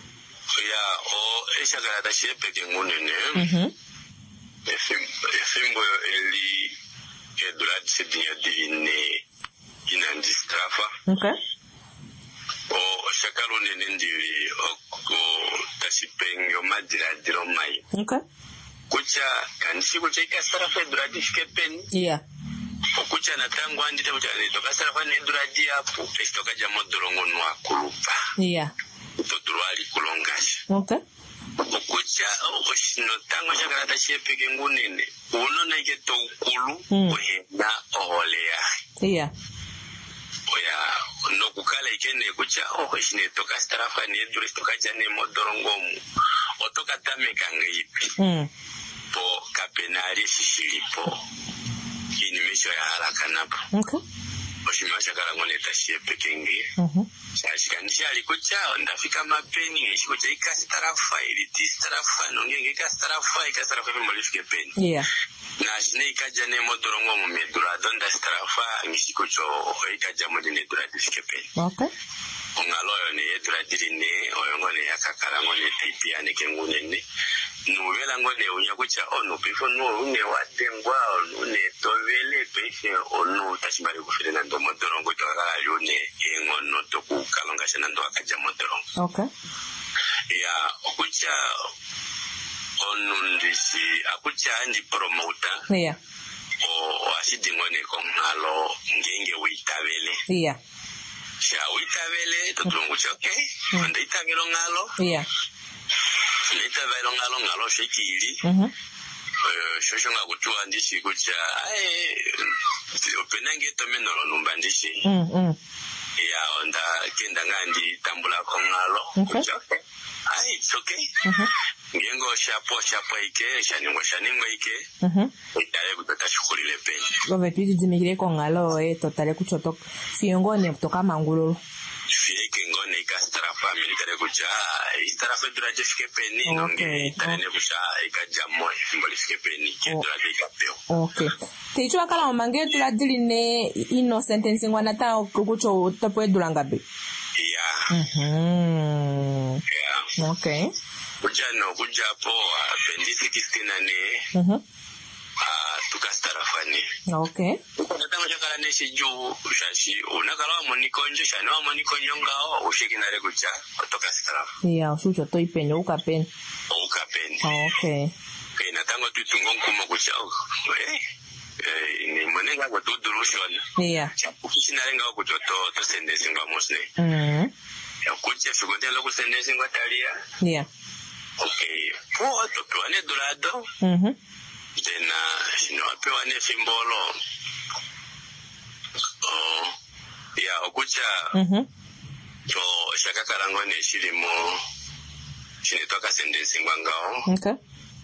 ya o eshagala ta shepeke ngunene mhm efimbo eli edula disedinya divine inandistrafa okay o shakalo nene ndili oko tashipengo madiradiro mai okay kucha kanisi kucha ikasarafa edula difikepen yeah okucha natangu andite kucha toka sarafa edula diapu estoka jamodolongo nwa kulupa yeah totulwali kulongasha okay okucha oshino tango shakalata shepeke ngunene uno neke toukulu mm. ohena oholea yeah oya no kukala ikene kucha oh shine toka strafa ni edure toka jane modorongomu otoka tameka ngeipi mm. po kapenari shishilipo inime isho ya haraka napo. Okay. Oshimasha kala ngone tashie pekengi. Mhm. Shashikanisha alikucha ndafika mapeni ngishikucha ikasi tarafa ili tisi tarafa nongenge ikasi tarafa ikasi tarafa vimolifike peni. Yeah. Na shine ikaja ne modorongo mu medura donda tarafa ngishikucho ikaja mo ne dura difike peni. Okay. Ongaloyo ne dura dirine oyongone yakakala ngone tipia ne kengunene. Nuvela ngone unyakucha ono before no une watengwa une tovele pefe ono tashibari kufile na ndo modorongo to kala yone engono to ku kalonga shana ndo akaja modorongo. Okay. Ya okucha ono ndisi akucha ndi promoter. Yeah. O asidi ngone kongalo ngenge uitavele. Yeah. Sha uitavele to tungucha okay. Ndo itavelo ngalo. Yeah. Leta velo ngalo ngalo shekili. Mhm. Eh shosho ngakutua ndishi kucha ai openange to menolo numba ndishi. Mhm. Ya onda kenda ngandi tambula ko ngalo. Kucha. Ai it's okay. Mhm. Ngengo shapo shapo ike shaningo shaningo ike. Mhm. Itale kutata shukulile peni. Ove pidi dimigire ko ngalo e totale kuchotok fiongone kutoka mangulolo. Fieke ngone ikastarafa militare kucha istarafa duraje fike peni nonge itane kucha ikajamo mbali fike peni kendra de kapeo. Okay. Techo akala mangi tula diline innocent nsingwana ta kucho topo dulangabe. Yeah. Mhm. Yeah. Okay. Kuja no kuja po apendisi kistina ne. Mhm. Ah tukastarafani. Okay. Natanga chakala neshi juu ushashi unakala monikonjo shano monikonjo ngao ushekinare kucha kutoka starafa. Yeah, ushucho to ipenyo ukapen. Ukapen. Okay. Okay, natanga tutungo nkumo kucha. Eh. Eh ni monenga kwa tudurushon. Yeah. Ukishinarenga kuchoto to sende singwa mosne. Mhm. Ya kucha fikote lo kusende singwa talia. Yeah. Okay. Po to tuane durado. Mhm. Tena sinopewa ne simbolo. Oh. Ya okucha. Mhm. To shaka karango ne shirimo. Shine toka sende singwa ngao. Okay.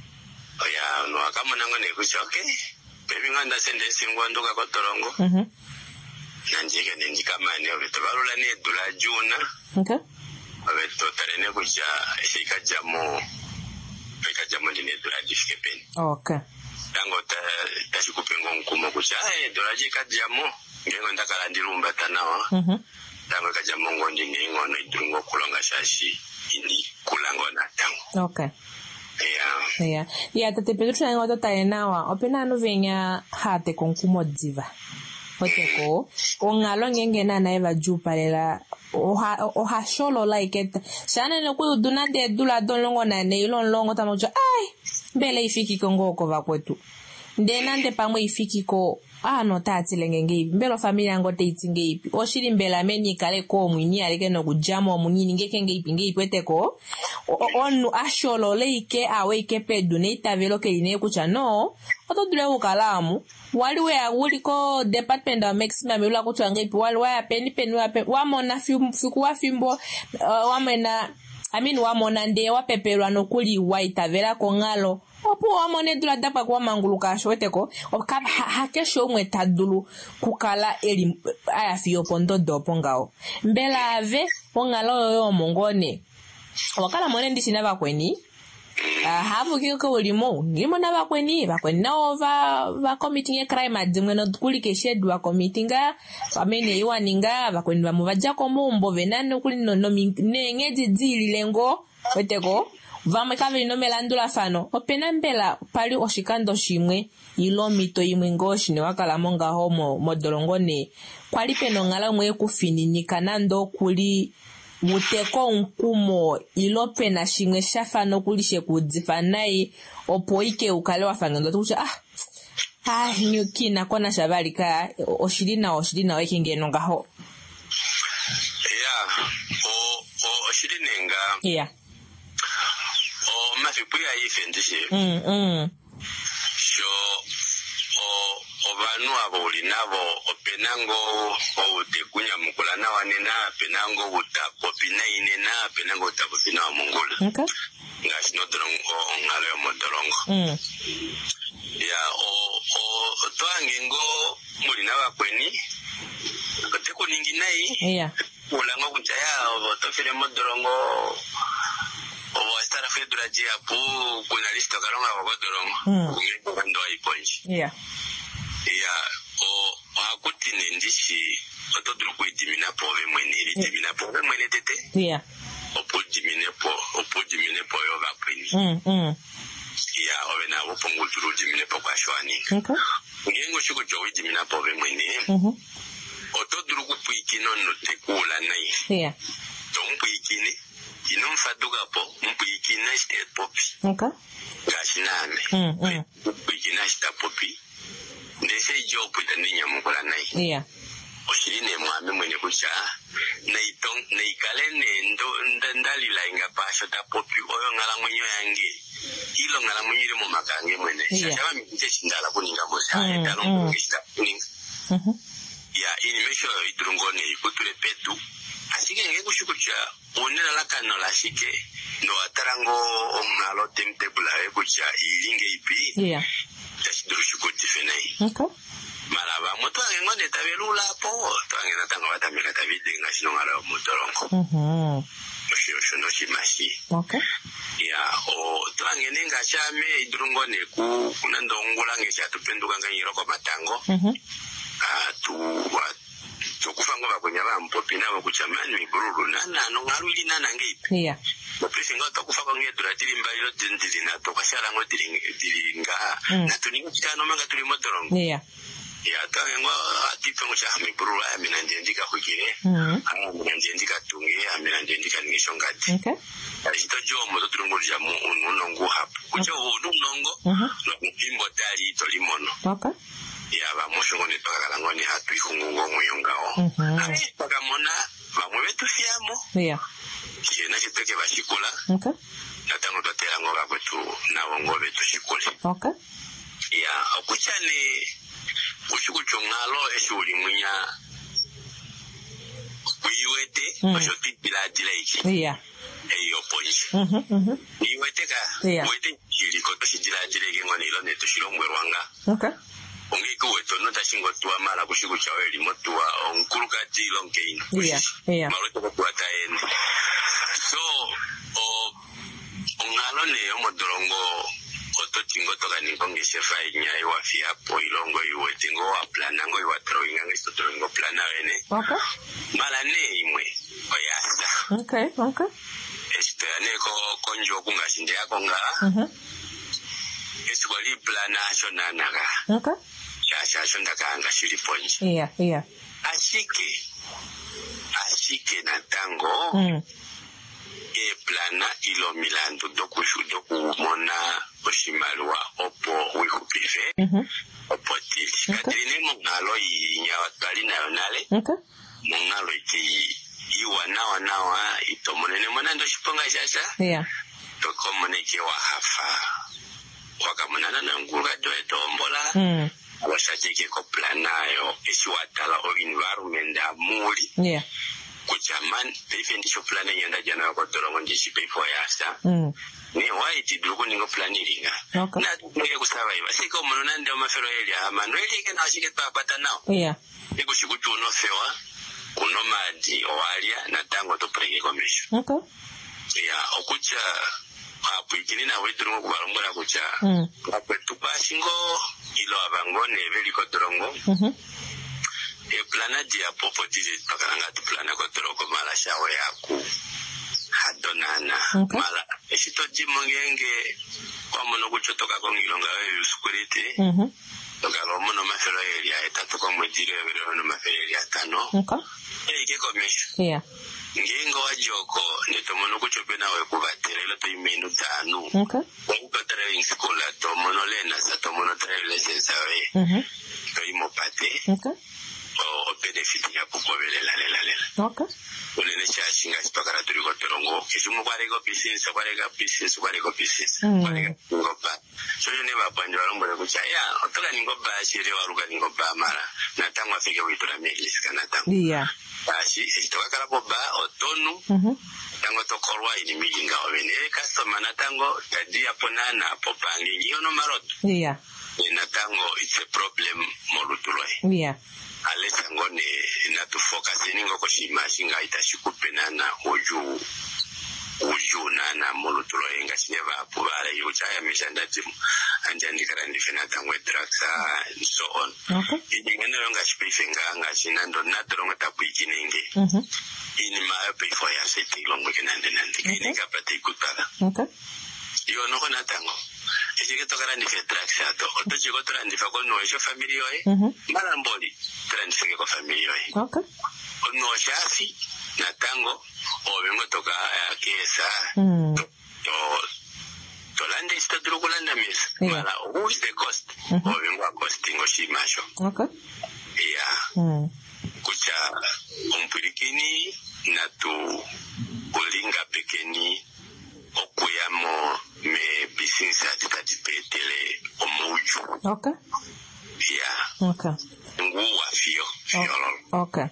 Ya no akamona ngone kucha okay. Baby nganda sende singwa ndoka kotorongo. Mhm. Nanjike nenjikamane obetobalula ne dula juna. Okay. Obeto tarene kucha shika jamo. Shika jamo ne dula difike peni. Okay. Dango ta tashikupengo nkumo kucha eh dula jika jamo. Ngengo ndakala ndirumba tanawa. Mhm. Dango kajamo ngondi ngengo idrungo kulonga shashi ini kulango na tango. Okay. Yeah. Yeah. Yeah, tate Pedro tshanga to taenawa. Opena no venya hate konkumo diva. Oteko ongalo ngengena na eva jupalela oha oha sholo like it. Shana no ku dunande dula donlongo na ne ilon longo tamojo ai mbele ifiki kongo ko vakwetu. Ndenande pamwe ifiki ko ah no tati lengenge mbelo familia ngote itinge ipi oshiri mbela meni kale ko mwini aleke no kujama omunini ngeke ngeipi ngeipi eteko onu asholo leike aweke pedu ne itavelo ke ine kucha no oto dule ukalamu wali we aguliko department of maximum ula kuchwa ngeipi wali wa peni peni wa pe wamona fiku wa fimbo wamena I mean wamona nde wa peperwa no kuli wa itavela ko ngalo opo wamone dula dapa kwa manguluka shweteko okaba hakesho mwe tadulu kukala eli aya fiyo pondo dopo ngao mbela ave ongalo yo mongone wakala mone ndisi na bakweni ah havu kiko ulimo ngimo na bakweni bakweni na ova va committee ye crime adimwe no kulike shed wa committee nga amene iwa ninga bakweni ba muvaja ko mumbo venano kuli no nengezi dzili lengo weteko vamwe kave no melandula fano opena mbela pali oshikando shimwe ilo mito imwe ngoshi ne wakala monga homo modolongone kwali peno ngala mwe kufininika nando kuli muteko nkumo ilo pena shimwe shafano kulishe kudzifanai opoike ukale wafangando tukusha ah ah nyukina kona shabalika oshirina oshirina weke ngeno ngaho yeah o o oshirinenga yeah o mafipuya ifendishe mm mm sho o obanu abo ulinabo openango o tekunya mukula na wanena penango utapo pina inena penango utapo pina wa mungula okay ngashino drongo ngalo ya modorongo mm ya o o twange ngo muri nabakweni oteko ninginai yeah ulango kujaya obotofile modorongo obo stara fedra dia pu kuna listo karonga bodorongo kunge ndo iponji yeah yeah o akuti nendishi otodru kuidimina pove mweniri dimina pove mwene tete yeah opo dimine po opo dimine po yo bakweni mm mm yeah obena opongo turu dimine po kwa shwani okay ngengo shiko jowi dimina pove mwene mhm otodru kupuikino no tekula nai yeah dompuikini ino mfaduka po mpuikina state popi okay gashiname mm mm mpuikina state popi ndese jobu taninya mukula nai yeah oshirine mwame mwenye kucha na itong na ikalene ndo ndalila inga pasho ta popi oyo ngala mwenyo yange ilo ngala mwenyo mo makange mwene shashaba mite shindala kuninga mosa etalo ngista kuninga mhm ya inimesho idrungone ikutule petu asike nge kushikucha onela la kano la shike no atarango ngalo temtebula e kucha ilinge ipi yeah tashidrushuko tifenai okay malaba moto ngone tabelula po twangena tanga batameka tabide ngashino ngalo motorongo mhm osho shono shimashi okay ya o twangene ngashame idrungone ku kunando ngula ngesha tupenduka nganyiro kwa matango mhm ah tu tukufanga bakonya bampopi nabo kuchamani mibururu nana no ngalwili nana ngipi yeah bopesi ngoto kufaka ngedura tilimbaliro tindiri na tokashara ngo tilinga na tuninga kitano manga tuli motorongo yeah ya tango atipe ngo cha mibururu ya mina ndendika kukire mhm ah mina ndendika tunge ya mina ndendika ngishongati okay Alito jo mo tutulungu ya mu unongo hapo kucho unongo no mpimbo tali tolimono okay ya ba moshongo ne pakala ngoni hatu ikungungo muyongao mhm ai pakamona bamwe betu fiamo yeah kina kiteke bashikula okay natango totera ngoga kwetu nawo ngo betu shikule okay ya okuchane ushikuchongalo eshuli munya kuiwete bashoti biladile iki yeah eyo ponji mhm mhm iwete ka wete chiliko toshijila jile ngoni ilo ne toshilongwe rwanga okay ongeko weto no tashingo tuwa mala kushiku chawe limotuwa onkuluka jilo nkeino yeah yeah maroto kwa taene so o ongalo ne omodorongo ototingo toka ningonge shefa inya iwa fiapo ilongo iwe tingo wa plana ngo iwa drawinga ngesto drawingo plana wene okay mala ne imwe oyasa okay okay esto aneko konjo kunga shinde yako nga mhm esto wali plana shona naga okay Shasha shonda kanga shiri ponji. yeah yeah Ashike ashike na tango mm e plana ilo milandu doku shudo kumona oshimalwa opo wiku prive mhm opo tili kadiri ne mungalo yinya watali na yonale okay mungalo iki iwa nawa nawa itomonene mwana ndo shiponga shasha yeah toko moneke wa hafa wakamunana na ngulga doe tombola mm abashakeke ko planayo esiwatala o environment amuli yeah kuchaman defendi cho plana yenda jana ko torongo ndishi pay for yasa mm ni white dugo ningo planiringa okay na tuge kusurvive siko munona ndio mafero elia amanweli ke na shike papata nao yeah iko shikutu no fewa uno madi owalia na tango to prege komesho okay ya okucha hapo ikini na wetu kubalongola kucha mm hapo tupashingo ilo abangone veli ko torongo mhm e plana dia popo tiri pakalanga tu plana ko torongo mala shawe yaku hadonana okay. mala esito jimongenge kwa mono kuchotoka ko ngilonga we security mhm toka lo mono mafero area etatu ko mwedire we no mafero area tano okay e ke komesho yeah ngingo wajoko nitomono kuchopena we kubatira ilo to imenu tanu okay ko driving school to mono lena sa to mono drive license we mhm to imopate okay o benefit ya kukobele la la la okay unene chashinga sipakara turi ko torongo kisumu kware ko business kware ka business kware ko business kware ko ba so yone ba banjoalombole kucha ya otoka ningo ba shiri waruka ningo ba mara na tangwa fike witura meglis kana tango yeah ashi estoka kala ko ba otonu mhm tango to korwa ini mijinga obene customer na tango tadi apona na popangi yono marot yeah inatango it's a problem molutuloi. Yeah. Alesa ngone na tu focus ningo ko shimashinga itashikupenana oju uju nana molutuloi ngashineva apubara yuchaya mishanda timu anjandikara ndifena tangwe drugs and so on. Okay. Ingene yonga shipifenga ngashina ndo natronga tapuikinenge. Mhm. Ini ma pay for ya safety longo kenande nande kini kapate kutala. Okay. Yo no kona tango. Ese que tocará ni fe drugs ato. Oto chico trandifa con no esho familia hoy. Mhm. Malamboli trandifa con familia hoy. Okay. No shafi na tango o vengo toka kesa. Mm. To Tolanda está drogolanda mes. Yeah. Mala who is the cost? Mm-hmm. O vengo a costingo shimasho. Okay. Yeah. Mm. Kucha umpirikini na tu ulinga pekeni okuyamo me business atitadipetele omuju. Okay. Yeah. Okay. Nguwa fio. Fiolol. Okay.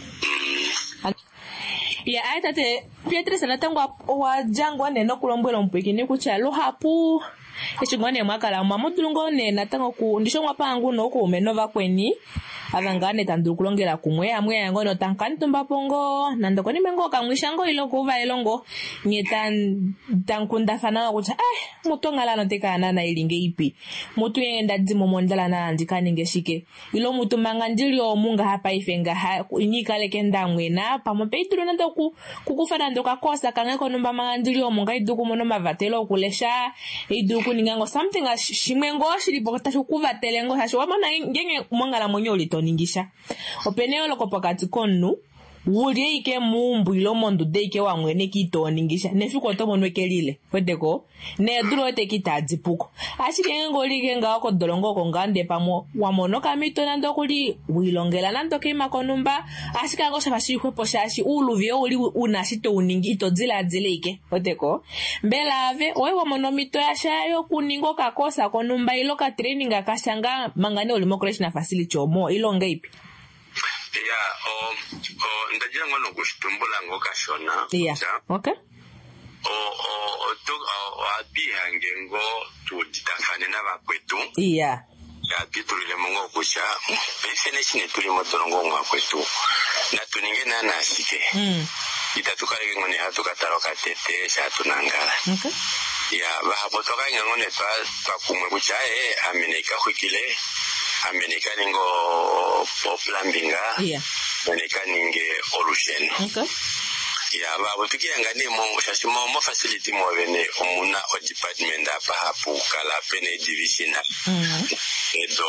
Mm. Ya aitate Pietre sanatangwa wa jangwa neno kulombwela mpwekini kuchalo hapu echingwane mwakala mamutulungo ne natango ku ndisho mwapangu no ku menova kweni avangane tandu kulongela kumwe amwe yango no tankani tumba pongo nandoko ni mengo kamwishango ilo kuva ilongo nyetan tankunda fana kucha eh mutongala no tekana na ilinge ipi mutu yenda dzimo mondala na andikani ngeshike ilo mutu mangandili omunga hapa ifenga ha inikale kenda mwena pamo peituru nando ku kukufana ndoka kosa kangeko numba mangandili omunga iduku mono mavatelo kulesha iduku ningango something ashimwengo shilipo tashukuvatele ngo hasho wamona ngenge mwangala monyoli ningisha openeo loko pakati konu wuli ike mumbu ilo mondu deike wa mwene kito ningisha nefiko to monwe kelile wedeko ne duro te kitazi puko ashike ngoli genga wako dolongo ko ngande pamo wa mono kamito nando kuli wilongela nando kema konumba ashika ngo shafashi kwepo shashi uluvyo uli unashito uningito dzila dzileke wedeko mbela ave we wa mono mito ya shayo kuningo kakosa konumba ilo ka training akashanga mangane ulimo creation facility omo ilo ngeipi. Yeah, o o ndajia ngono kushitumbula ngo kashona. Yeah. Okay. O o to o abi hangengo tu ditafane na bakwetu. Yeah. Ya bitulile mongo kusha. Befenesi ne tuli motorongo ngwa kwetu. Na tuninge na nasike. Mm. Itatukale ngone hatukataro katete sha tunangala. Okay. Ya ba botoka ngone pa pa kumwe kucha e ameneka kwikile. Ameneka ningo plumbinga. Yeah. Ameneka ninge olusheno. Okay. Ya babo tukiyangane mo shashimo mo facility mo bene omuna o department apa hapu kala pene division. Mhm. Edo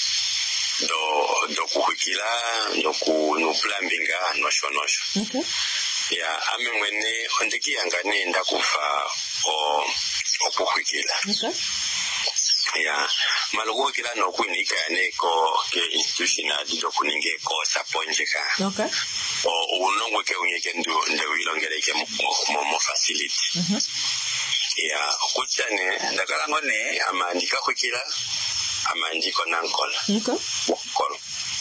do do kuhikila no ku no plumbinga no shonosho. Okay. Ya ame mwene ondikiyangane ndakufa o okuhikila. Okay. Ya malugo kila no kunika ne ko ke institutional do kuninge ko saponjeka. Okay. O unongo ke unyeke ndu ndu ilongere ke mo mo facility. Mhm. Ya kuchane ndakala ngone amandika kukila amandiko nankola. Okay. Kolo.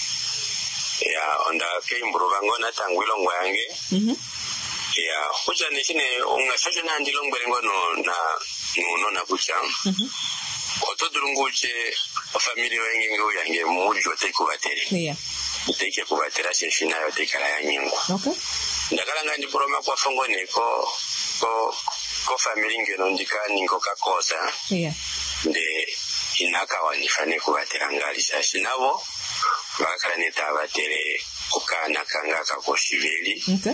Ya onda ke imburuga ngona tangwilo ngwange. Mhm. Ya kuchane shine ungashoje na ndilo ngberengo no na no na kucha. Mhm. Oto durunguche familia wengi ngo yange mujo tekubatere. Yeah. Teke kubatera sheshina yo tekala ya nyingo. Okay. Ndakala ngandi proma kwa fongo neko ko ko familia ngeno ndikani ngo kakosa. Yeah. Nde inaka wanifane kubatera ngali shashinabo bakala netabatere okana kanga kakoshiveli. Okay.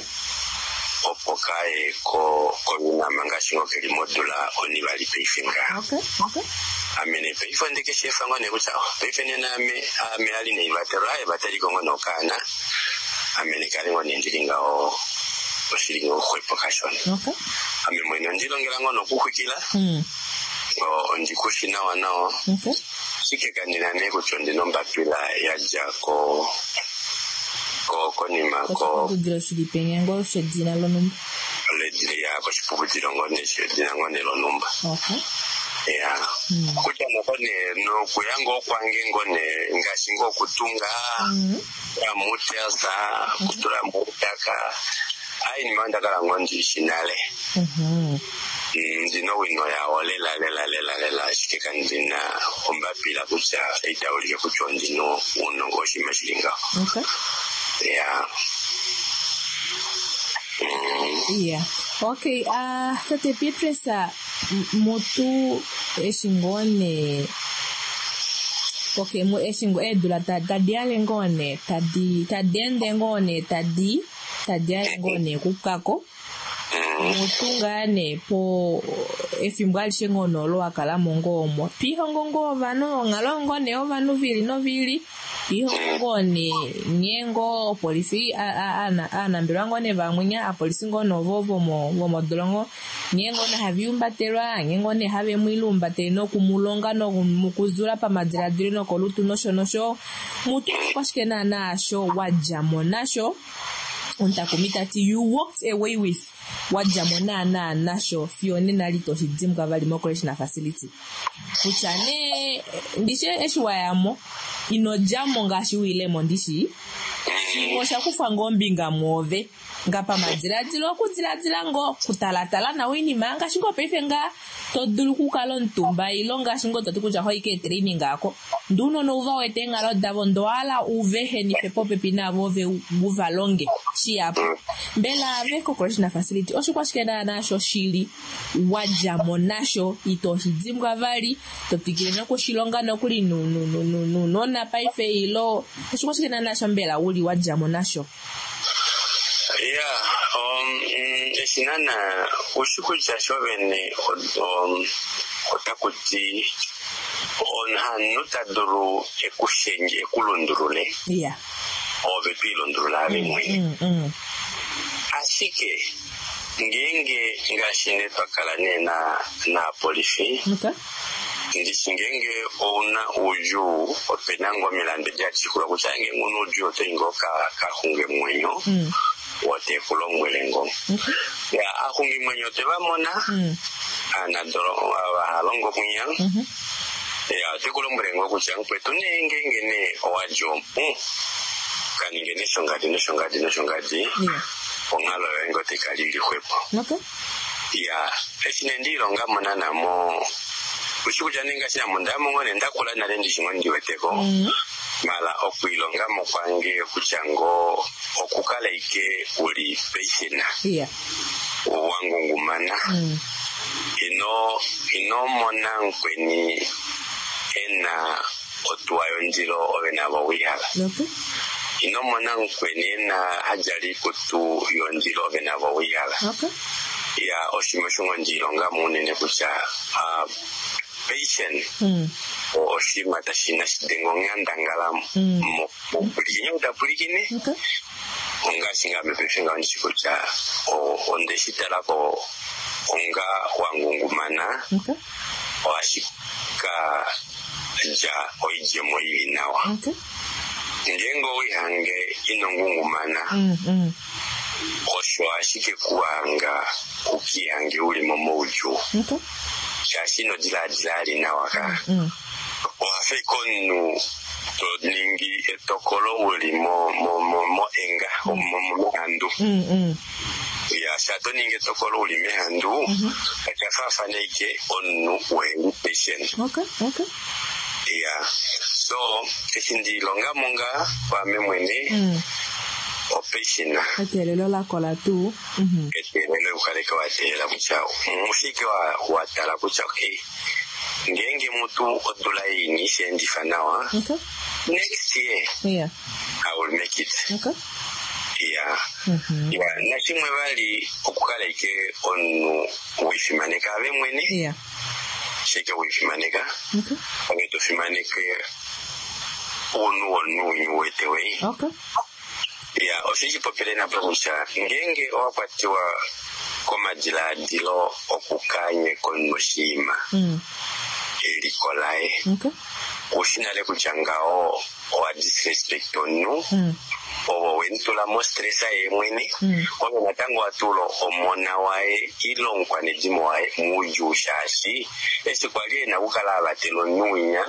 Opokae ko ko namanga shingo keli modula oni bali peifinga. Okay. Okay. Amene peifo ndike shefa ngone kucha peifene na me ame ali ne batero ai batari kongo no kana amene kali ngone ndilinga o oshilingo kwepo kashona. Okay. Ame mwene ndilongela ngono kukwikila. Mm. O ndikushina wanao. Okay. Sike kanina ne kuchonde nomba pila ya jako ko konima ko Kudira shilipenge ngo shedina lo numba. le diria ko shipukutiro ngone shedina ngone lo numba. Okay. Ya. Mm. Kucha ngone no kuyango kwange ngone ngashingo kutunga. Mhm. Ya mutesa kutura mutaka ai ni manda kala ngondi shinale. Mhm. ndino wino ya olela lela lela lela shikeka ndina ombapila kucha itaulike kucho ndino unongo shimashilinga. Okay. Yeah. Mm. Yeah. Okay, uh tate Petresa motu eshingone. Okay, mo eshingo edula tadiale ngone tadi tadiende ngone tadi tadiale ngone kukako. Mutungane po efimbwali shengono lo akala mongomo piho ngongo vano ngalongo ne ovanu vili no vili piho ngone nyengo polisi ana ana mbirango ne vamwinya a polisi ngono vovo mo vomo dolongo nyengo na haviumba terwa nyengo ne have mwilumba teno kumulonga no mukuzula pa madiradiri no kolutu no shonosho mutu kwashikena na sho wajamo nasho untakumitati you walked away with wajamona na nasho fione nalito hidim kavali mo correctional facility kuchane ndishe eshwayamo inojamo ngashi wile mondishi ngosha kufa ngombi ngamove ngapa madziradilo kudziradila ngo kutalatala na wini manga shingo pefenga todulu kukalo ntumba ilonga shingo totukuja hoike training ako nduno no uva wetenga lo davondo ala uvehe ni pepo pepina vove buvalonge chiapo mbela veko correctional facility oshikwa shikena nasho shili wajamo nasho itohidzimwa vali topikire nako shilonga nokuli nu nu nu nu nona paife ilo oshikwa shikena nasho mbela uli wajamo nasho. Yeah, um, esinana ushikuja shobene um otakuti on hanuta duru ekushenge ekulundurule. Yeah. Obe pilundurula bimwe. Mm mm. Asike ngenge ngashine pakalane na na polisi. Okay. Ndishingenge ona uju openango milande jaji kula kuchange ngono uju otengoka kahunge mwenyo. Mm. Wote kulongwelengo. Okay. Ya ahungi mwenyo tebamona. Mm. Ana doro abalongo munya. Mhm. Ya te kulongwelengo kuchanga petu nenge ngene owajo. Mm. Kaningene shongadi no shongadi no shongadi. Yeah. Ongalo wengo tekalili kwepo. Okay. Ya esinendiro ngamona namo ushikuja ninga sina mundamo ngone ndakula na lendi shingondi weteko. Mm. Mala okuilonga mokwange kuchango okukala ike uli peishina. Yeah. Wangungumana. Mm. Ino ino mona nkweni ena otuwayo njilo ovena wawihala. Okay. Ino mona nkweni ena hajali kutu yonjilo ovena wawihala. Okay. Ya oshimoshungo njilo nga munene kucha uh, patient. Mm. O shima tashina shidengo ngandangalamu. Mm. Mupulikine utapulikine. Okay. Onga singa mepefenga wanishikucha o ondeshitala ko onga wangungumana. Okay. O ashika ja oijemo ibinawa. Okay. Ngengo wihange inongungumana. Mm mm. Osho ashike kuanga ukihange uli momoju. Okay. Shashino dila dila linawaka. Mm. Wafe konu to ningi etokolo uli mo mo mo mo enga o mo mo handu. Mm mm. Ya shato ningi etokolo uli me handu. Akafafa neke onu we patient. Okay. Okay. Ya so esindi longa monga kwa memwene. Mm. O patient. Akelelo la kola tu. Mhm. Ekelele ukaleka watela kuchao. Musike wa watala kuchao ke. Ngenge mutu odulai ni shendi fanawa. Okay. Next year. Yeah. I will make it. Okay. Yeah. Mhm. Yeah. Nashimwe bali okukala ike onu wifimaneka abe mwene. Yeah. Sheke wifimaneka. Okay. Abeto fimaneka onu onu nyuwetewe. Okay. Yeah. Oshishi popele na pamusha. Ngenge owakwatiwa koma jiladilo okukanye konoshima. Mm. Elikolae. Okay. Ushinale kuchangao wa disrespect onu. Mm. Owo wentula mo stressa yemwene. Mm. Owo natango atulo omona wae ilo nkwane jimo wae muju shashi. Esi kwa lie na ukala abatelo nuinya.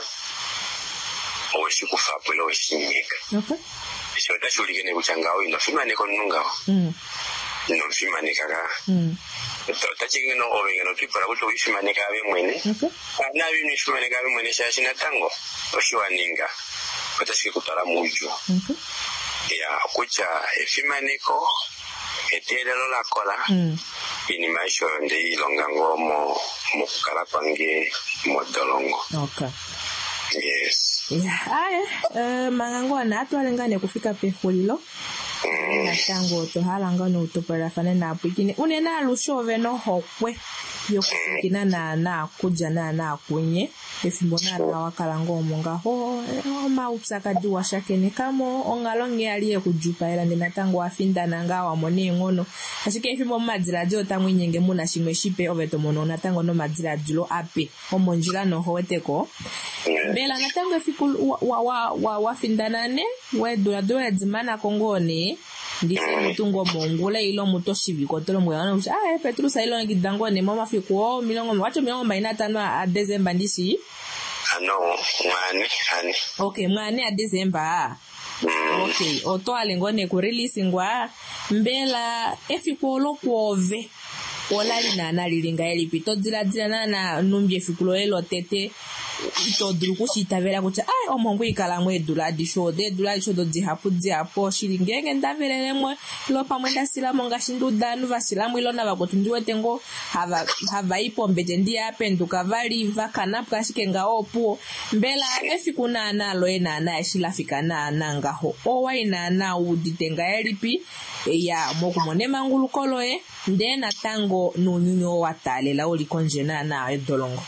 Owe shiku fapwele owe shinyeka. Okay. Esi wata shulikene kuchangao ino. Fima neko nungao. Mm. no fimanika ka mm tachinga no ovenga no pipara kuto fimanika ave mwene na vini fimanika ave mwene sha shina tango oshiwaninga patashike kutala mujo ya kucha fimaniko etelelo la kola mm ini maisho ndi ilonga ngomo mukala pange modolongo. Okay. Yes. Yeah, aye, uh, mangango na atwalengane kufika pehulilo. Mm. Na tango to halangano utopera fane na apikini. Unena lushove no hokwe. Yokukina na na kuja na na kunye. Efimbona na wakalango omonga ho. Oma upsaka diwa shakene kamo. Ongalonge alie kujupa ila ndina tango afinda na nga wa mone ngono. Ashike efimbo madzira jo tango nyenge muna shimwe shipe oveto mono. Na tango no madzira julo ape. Omonjila no hoeteko. Bela na tango efiku wa wa wa wa findanane. We dola dola dzimana kongone. Ndise mutungo mongole ilo mutoshivi kotolo mwana usha ah Petru sa ilo ngidango ne mama fiko milongo wacho milongo maina tano a December ndisi ano mane ani okay mane a December mm. Okay oto alengone ku release ngwa mbela efiko lokove ola lina na lilinga elipito dila dila na na numbye fikulo elo tete ito druku shitavela kucha ai omongo ikala mwe dula disho de dula disho do dihapu diapo shilingenge ndavelele mwe lo pamwe ndasila monga shindu danu vasila mwe lo na bakotundiwe tengo hava hava ipo mbeje ndia penduka vali vakana kashike nga opo mbela efikuna na lo ena na shila fikana nanga ho owa ina na uditenga elipi ya moku mone mangulu kolo e ndena tango nunyunyo watalela oli konjena na edolongo.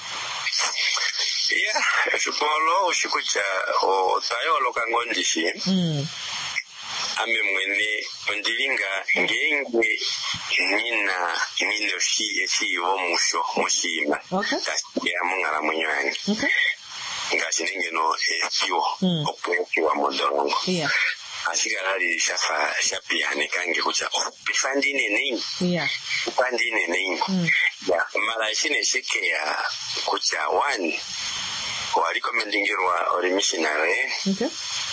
Yeah, shupolo ushikucha o tayo lokangondishi. Mm. Ame mwene ondilinga ngenge nina nino shi eshi wo musho mushima. Okay. Ya mungala mwenyo yangi. Okay. Ngashi ningeno efiwo okwefi wa modolongo. Yeah. Ashigalali shafa shapi hanekange kucha oh pifandine nini. Yeah. Pifandine nini. Mm. Ya mara shine shike ya kucha one. Wali komendingirwa ori missionary. Okay.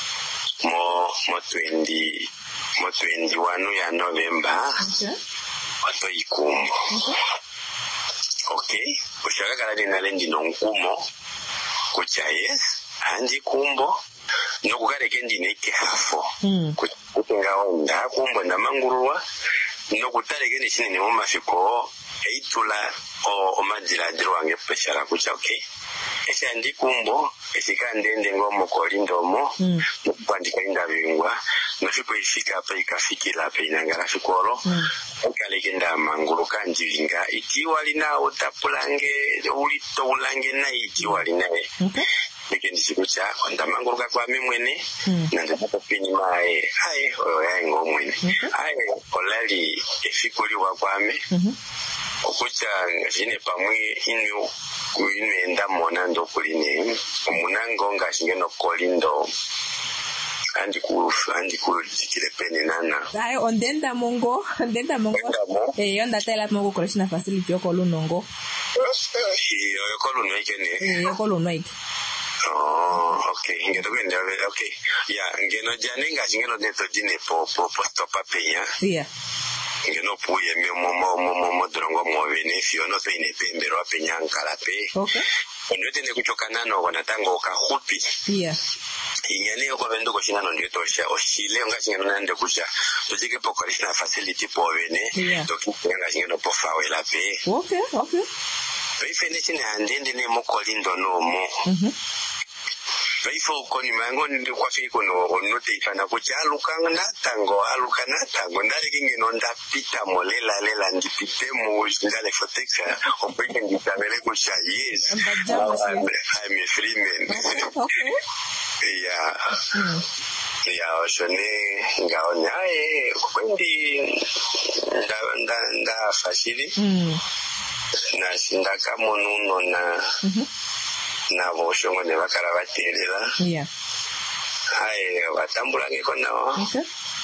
Mo mo twenty mo twenty-one ya November. Okay. Wato ikumbo. Okay. Okay. Ushaka kala dina lendi nonkumo. Kucha yes. Andi kumbo. No kukare kendi neke hafo. Mm. Kutenga onda kumbo na manguruwa. No kutare kendi shine ni mama fiko. Eitula o omajira dirwange peshara kucha okay. Ese andi kumbo esika ndende ngomo kolindomo mm. Kwandika inda bingwa nafiko ifika hapa ikafikira hapa inangala fikolo mm. Ukalekenda manguru kanjilinga itiwa lina utapulange ulito ulange na itiwa lina okay. Lekendi sikucha onda manguru kwa mwene mm. Nande pini mae hai oya ngo mwene okay. Hai olali efikoli wa kwame mm-hmm. Okucha ngashine pamwe inu kuine ndamona ndo kuline umunango ngashingeno kolindo andi ku andi ku dikile pene nana ai ondenda mongo ondenda mongo eh onda tela mongo kolishina facility yoko lunongo eh yoko luno ikene eh yoko luno iki oh okay ngeno kwenda okay ya ngeno jane ngashingeno neto dine po po posto papenya yeah. Ngeno puye me mo mo mo mo drongo mo benefio no te ne pembero apenyankala pe. Okay. Ono tene kuchokana no wana tango ka hupi. Yeah. Inyane yoko bendo koshina no ndio tosha oshile nga shingano nande kusha. Tujike pokali na facility po bene. Yeah. Toki nga shingano po fawe la pe. Okay, okay. Pe finish ne andende ne mo kolindo no mo. Mhm. Raifo koni mango ndi kwa fiko no note ikana kucha alukanga natango alukana tango ndale kingi no ndapita molela lela ndipite mu ndale fotexa opeke nditavele kucha yes I'm a free man. Okay. Yeah. Mm. Ya oshone ngaone aye kwendi nda nda nda fashili Mm. Na shindaka monuno na Mhm. Na boshongo ne bakara baterera. Yeah. Hai watambula ngiko nawo. Okay.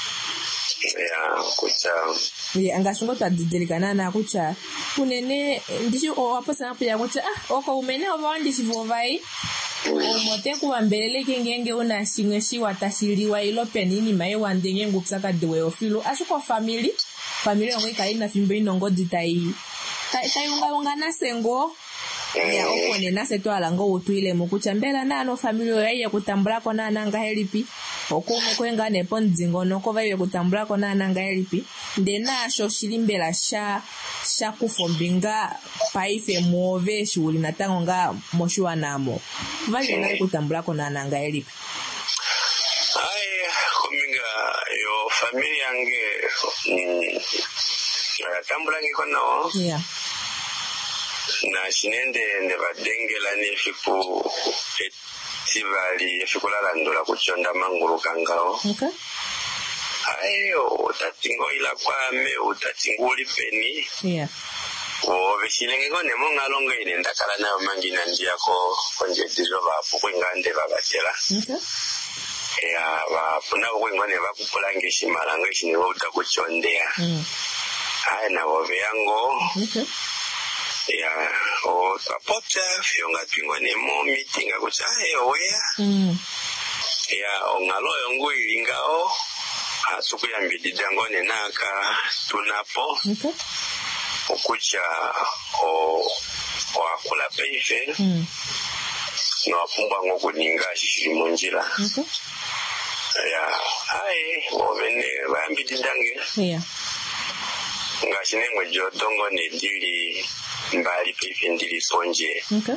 Ya kucha. Yeah, angashungo tadidelikana na kucha. Kunene ndicho wapo sana pia kucha ah oko umene obandi sivovai. Omote kuambelele kengenge una shingwe shi watashiriwa ilo penini mai wandenge ngupsaka dewe ofilo. Ashuko family familia yangu ikaina fimbo inongo ditai tai tai unga unga nasengo ya opone nase to alango utuile mukucha mbela nano familia yeye kutambula ko nana nga helipi okume kwenga ne ponzingo noko vaye kutambula ko nana nga helipi ndena sho shilimbela sha sha kufombinga paife muove shuli natango nga moshwa namo vaye na kutambula ko nana nga helipi ai kominga yo familia yange mm, tambula ngiko no yeah na shinende ne badengela ne fiku etibali efikulala ndola kuchonda manguru kangao okay ayo utatingo ila kwame utatinguli peni yeah o bishilenge kone mongalonga ine ndakala nayo mangina ndiyako konje dilo bafu kwingande babatela okay ya bafuna kwingane bakupulange shimalanga shine utakuchondea mm aya na bobe yango okay ya o tapota fionga twingwane mo meeting akucha eoya mm ya ongalo yongo ilingao atukuyambidi dango nenaka tunapo okay okucha o o akula peife mm no apumba ngokuninga shishiri monjila okay ya ai obene bambidi dange yeah ngashine ngwejo dongo ne dili mbali peife ndili sonje okay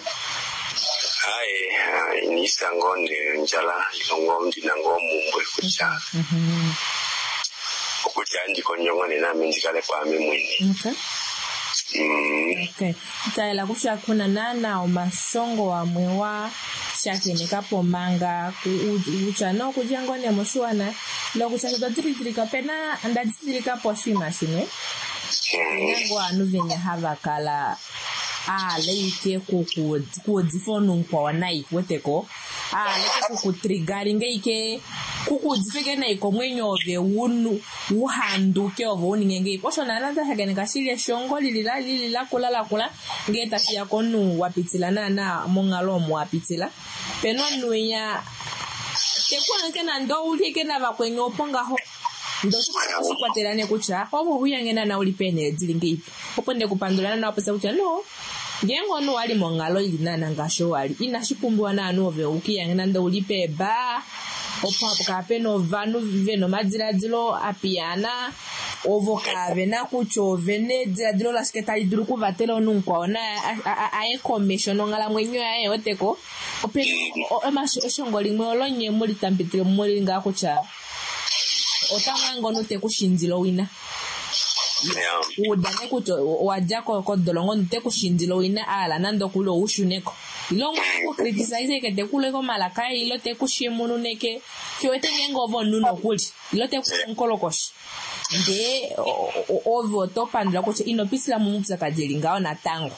ai ni sango ne njala longo ndinango mumbwe kucha mhm okucha ndiko nyongo ne nami ndikale kwa mimwini okay mm okay taela kusha kuna nana o mashongo wa mwewa shakene kapo manga kucha no kujango ne moshuana lo kucha totirika pena ndatirika po shima shine nango anu venya hava kala ah leike kuku ku difonu kwa wanai weteko ah leike kuku triggering ike kuku difege na iko mwenyo ve unu uhanduke ovo uningenge posho na nanda hagene kashilia shongo lilila lilila kula la kula ngeta sia konu wapitila na na mongalo mu wapitila peno nuya tekwana kena ndo ulike na bakwenyo ponga ho ndo sikupaterane kucha obo huyangena na ulipene dilinge ipi opende kupandulana na opesa kucha no ngengo no wali mongalo ilinana ngasho wali inashipumbwa na anove ukiyangena ndo ulipe ba opa kapeno vanu viveno madira dilo apiana ovo kavena kucho vene dilo la sketa iduru ku vatelo nunkwa na ae commission ngala mwenyo ae oteko openi o emasho shongoli mwe olonye muri tampitire muri nga kucha otamwango note kushinzilo wina yeah udane kuto wajako ko dolongo nte kushinzilo wina ala nando kulo ushuneko ilongo ko criticize ke te kulo ko malaka ilo te kushimunu neke kiwete ngengo vonu no kuli ilo te kunkolokoshi nde ovo to pandla ko inopisila mumutsa kajelinga ona tango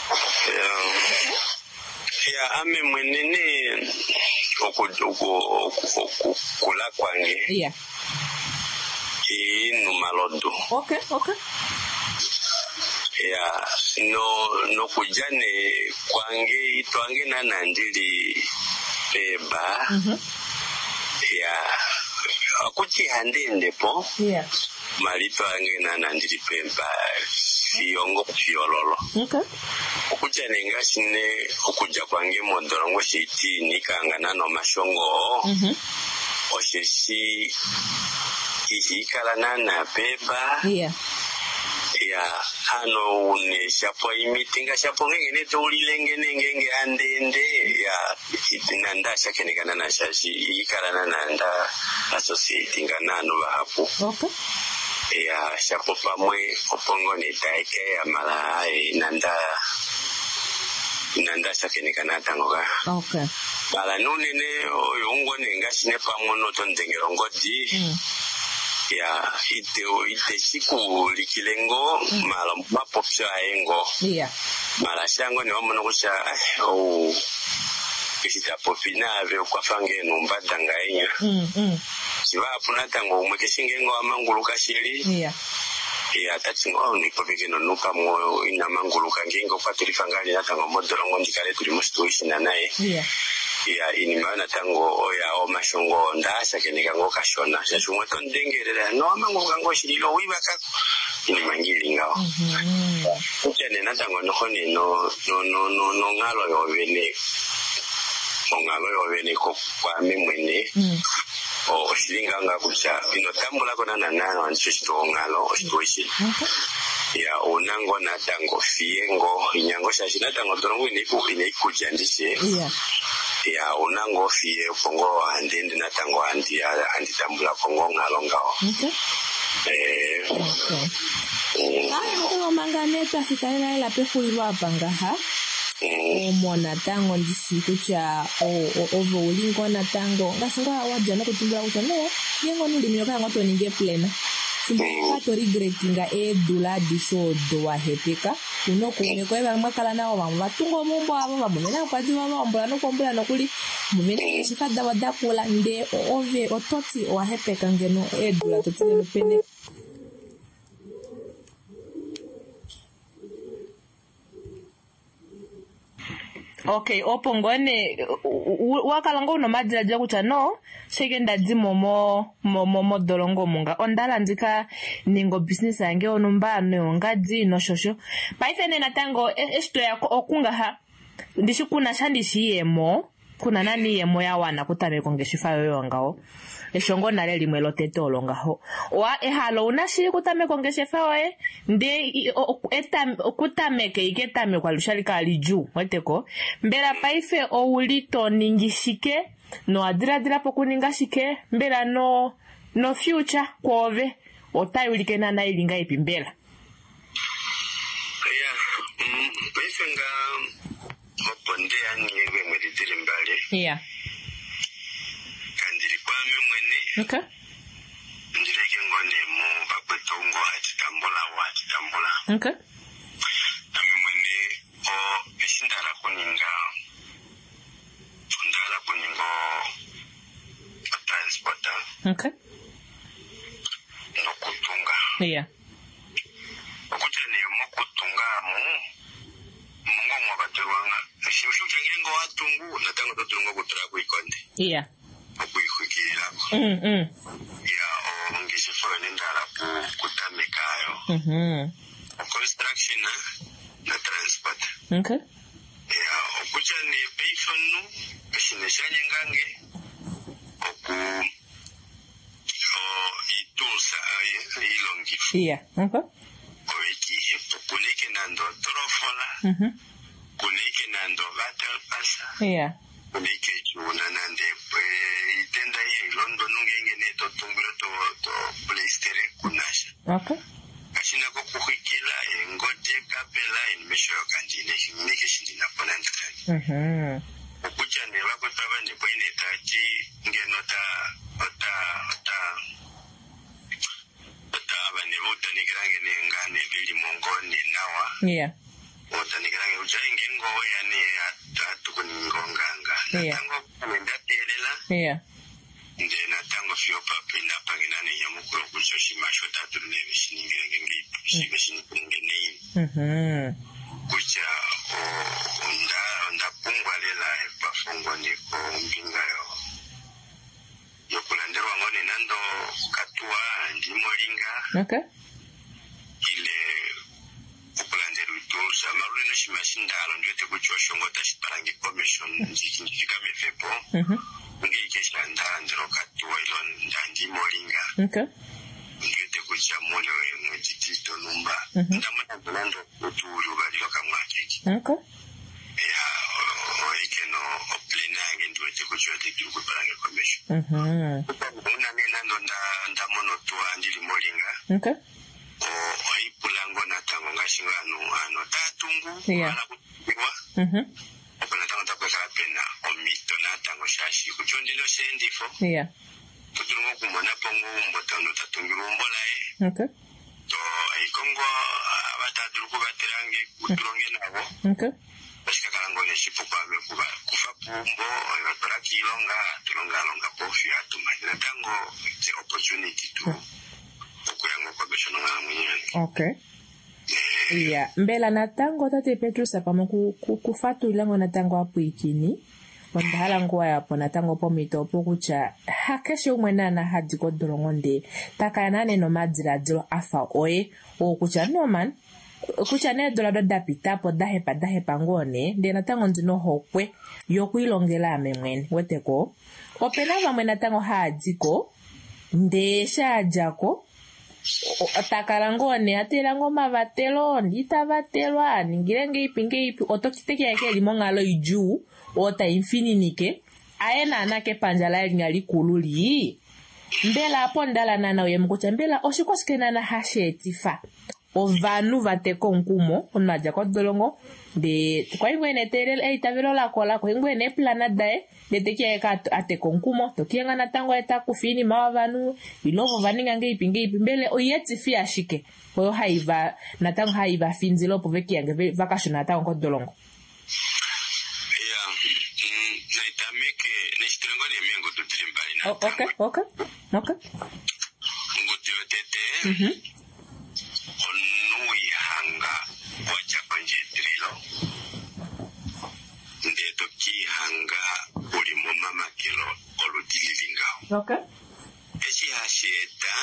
ya ame mwenene oku oku kula kwange yeah inu malodo okay okay ya no no kujane kwange itwange na nandili beba mhm ya akuti handende po yeah malito ange na nandili beba fiongo fiololo okay okujane ngashine okuja kwange modorongo shiti nikanga no mashongo mhm osheshi ihikala na beba yeah ya hano une shapo imitinga shapo ngene to ulilengene ngenge andende ya itinanda shakenekana na shashi ihikala na nanda associating nano bahapu okay ya shapo pamwe opongo ni taike ya mala inanda inanda shakenekana tangoga okay bala nune ne oyongo ngashine pamono to ndengero ngodi mm. ya ite ite siku likilengo mm. mala mapopsha engo yeah mala shango ni wamono kusha oh kisita popina ave kwa fange numba danganya mm mm siba apuna tango umekeshinge ngo amanguluka shiri yeah ya tatsingo ni popikeno nuka mo ina manguluka ngengo kwa tulifangani natango modorongo ndikale tuli mu situation naye yeah ya inimana tango oya o mashongo ndasha keneka ngo kashona shashumwe to ndengerera no amanguluka ngo shirilo wibaka ini mangili ngao kucha ne natango no honi no no no no no ngalo yo vene ngalo yo vene ko kwa mimwene o shilinga nga kucha ino tambula kona na nano anchisto ngalo oshitoishi ya unango natango fiengo inyango shashi natango torongo ine ku ine kujandishe yeah ya unango fie pongo andende natango andi andi tambula pongo ngalo ngao okay eh okay ah ngo mangane tafikaela la pe kuirwa panga ha o mona tango ndisiku cha o over ulingo na tango ngasinga wajana kutumbula utano yengo ndimyo ka ngoto ninge plena simba to regrettinga e dula disho do wa hepeka uno kumwe ko eba makala nawo bamwa tungo mumbo abo bamuna kwazi baba mbola no kombola no kuli mumene shikada wadakula nde ove ototi wa hepeka ngeno e dula to tine pene. Okay, opongone wakalanga uno madira ja kucha no shegenda dzimo mo mo mo dolongo munga ondala ndika ningo business yange onumba no ngadzi no shosho paifene natango esto yako okunga ha ndishikuna shandishiyemo kuna nani yemo ya wana kutame kongeshifa yoyo ngao eshongo nale limwe lotetolo ngaho wa ehalo unashi kutame kongeshifa we nde etam kutame ke iketame kwa lushalika aliju weteko mbera paife o ulito ningishike no adira dira pokuninga shike mbera no no future kwove otayulike na na ilinga ipimbela ya mm paife nga oponde aniwe mweditire mbale yeah kandiri kwa mwene okay ndireke ngone mu bakwetongo atitambula wa atitambula okay ami mwene o esindala kuninga ndala kuningo transporter okay no kutunga yeah okutene mo kutunga mu mungo mo baterwanga shushu kengengo watungu natango totungo kutura kuikonde yeah okuikhikira mm mm ya o ngisifo nendala ku kutamekayo mhm construction na transport okay ya okucha ne payphone eshineshanye ngange oku o itusa aye ilongi yeah okay oiki kuneke nando trofola mhm kuneke nando battle passa yeah kuneke chuna nande itenda ye London ngenge ne to tumbiro to to playstere kunasha okay ashina ko kuhikila ngote kapela in misho kanjine neke shindina ponantani mhm okucha ne bako taba ne boine tati ngenota ota ota ota abane botani grange ne ngane bili mongoni nawa yeah otani grange ujainge ngowe yani atukuningonganga yeah tango mendatelela yeah nde natango fio papi na panginane yamukuro kucho shimasho tatu ne bishiningenge ngipi shibishiningenge nei mhm kucha o onda onda pungwa lela epafungo niko mbinga yo yokulanderwa ngone nando katua ndi molinga okay ile okulanderu itosa marule no shimashindalo ndete kuchosho ngota shiparangi commission ndikindika mefepo mhm ngike shanda ndiro katua ilo ndandi molinga okay ndete kucha mole mwetito numba ndamana bulando kutulu balilo kamwakeki okay ya oikeno oplenange ndwete kuchwete kuparangi commission mhm una nena ndonda ndamono tuwa ndili molinga okay o oipulango natango ngashingano ano tatungu yeah ala kuwa mhm opana tango takweka pena omito natango shashi kuchondilo sendifo yeah tutungo kumona pongo mbotono tatungiru mbolae okay to aikongo abataduru kubaterange kuturonge nabo okay bashika kalangone shipo kwa mekuba kufa pumbo oyotora kilonga tulonga longa pofi atumanya tango the opportunity to okuyango kwa beshono nga mwenyewe okay yeah mbela natango tate Petrus apamo ku kufatu ilango natango apu ikini pondahala nguwa yapo natango pomito opo kucha hakeshe umwena na hadi kodolongonde takana neno madiradilo afa oye o kucha no man kucha ne dola do dapita po dahepa dahepa ngone de natango ndino hokwe yokuilongela amemwen weteko opena vamwe natango hadiko nde shajako atakala ngone atela ngoma vatelo ndita vatelwa ningirenge ipinge ipi otokiteke yake limongalo iju ota infininike aena anake panjala ngali kululi mbela apo ndala nana oye mkucha mbela oshikosikena na hashetifa ovanu vateko nkumo onaja kwa dolongo de kwa ingwene terel e tavelo la kola kwa ingwene plana dae de tekia ka ateko nkumo tokianga natango eta kufini mavanu ilovo vaninga nge ipinge ipimbele oyeti fi ashike kwa haiva natango haiva finzilo poveki yange vacation natango kwa dolongo yeah mm, naitamike nishtirengo ni mengo tutirimbali na oh, okay okay okay ngutio tete mhm onui hanga wacha konje trilo ndeto ki hanga uli mama kilo oludililinga okay esi hasheta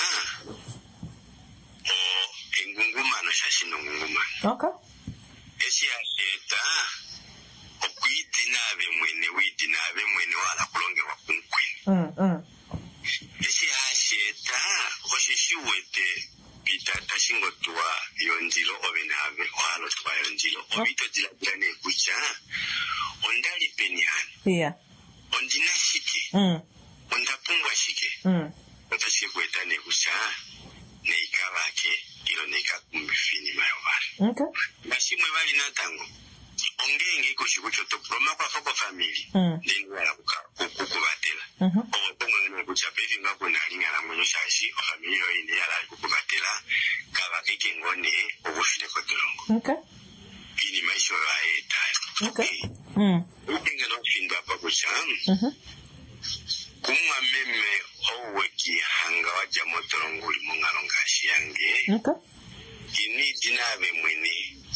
o engunguma no shashino ngunguma okay esi hasheta okuidina abe mwene widina abe mwene wala kulongerwa kunkwe mm mm esi hasheta oshishiwete pitata shingo tuwa yonjilo obenave walo tuwa yonjilo obito jila ne kucha ondali penyan yeah ondina shike mm ondapungwa shike mm otashike kweta ne kucha ne ikabake ilo ne kakumbifini mayobari okay bashimwe bali natango ongenge ko shikucho to proma kwa foko family mm ndingo ya kukubatela mhm otongo ne kucha pevi ngako na linga la mwenyo shashi o family yo ine ya la kukubatela kaba kike ngone obushine ko dolongo okay ini maisho ya eta okay mm ubinga no finda pa kucha mhm kumwa meme owe ki hanga waja motorongo limongalo ngashi yange okay ini dinabe mwene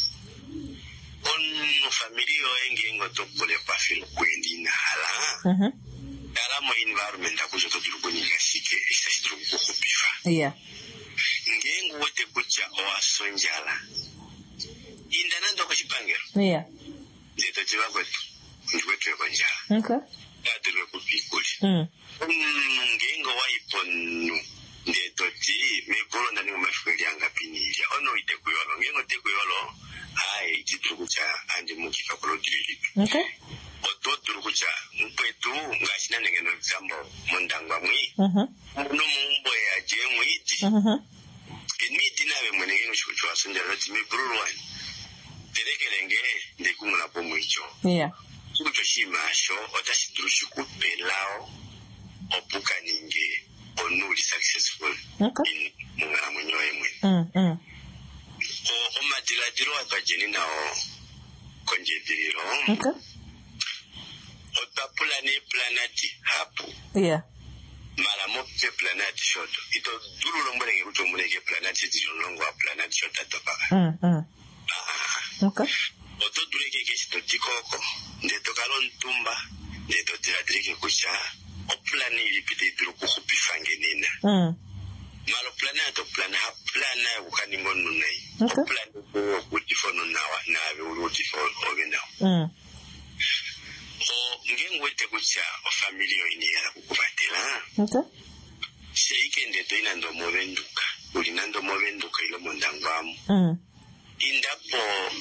onu familia enge ngoto pole pa filo kwendi na hala mhm dala mo environment akuzo to turugo ni kashike isa shitrugo kupifa yeah ngengo wote kucha owasonjala indana ndo kashipangero yeah ndeto chiva kwetu ndikwetu ekonjala okay yadulwe kupikuli mm ngengo waiponu ndeto ti mebolo ndani ngomafukeli anga pinilia ono ite kuyolo ngengo te kuyolo hai chitrugo cha andi mukifa kolodili okay oto turukucha mpetu ngashina ngeno example mondangwa mwi mhm no mumbo ya jemu iti mhm imiti nawe mwenenge ngishuchwa sonjala ti mebolo wani terekelenge ndekumula pomo icho yeah kucho shimasho otashitrushi kupelao opuka ninge onuli successful okay in mungala mwenyo emwe mm mm o omadilajiro atwajeni nao konjediriro okay otapula ne planeti hapu yeah mala mo pe planeti shoto ito dulu lombole nguto muleke planeti dilongo wa planeti shota topaka mm mm ah okay oto dureke ke shito tikoko ndeto kalon tumba ndeto tiradrike kucha o plani ilipite dulu kuhupifange nina mm malo planet o plana ha plana ukaningo nunai okay plan ko kutifonu nawa na be urutifonu ogenda mm o ngengwete kucha o familia ini yala kukubatela okay sheike ndeto ina ndo movenduka ulina ndo movenduka ilo mondangwamu mm indapo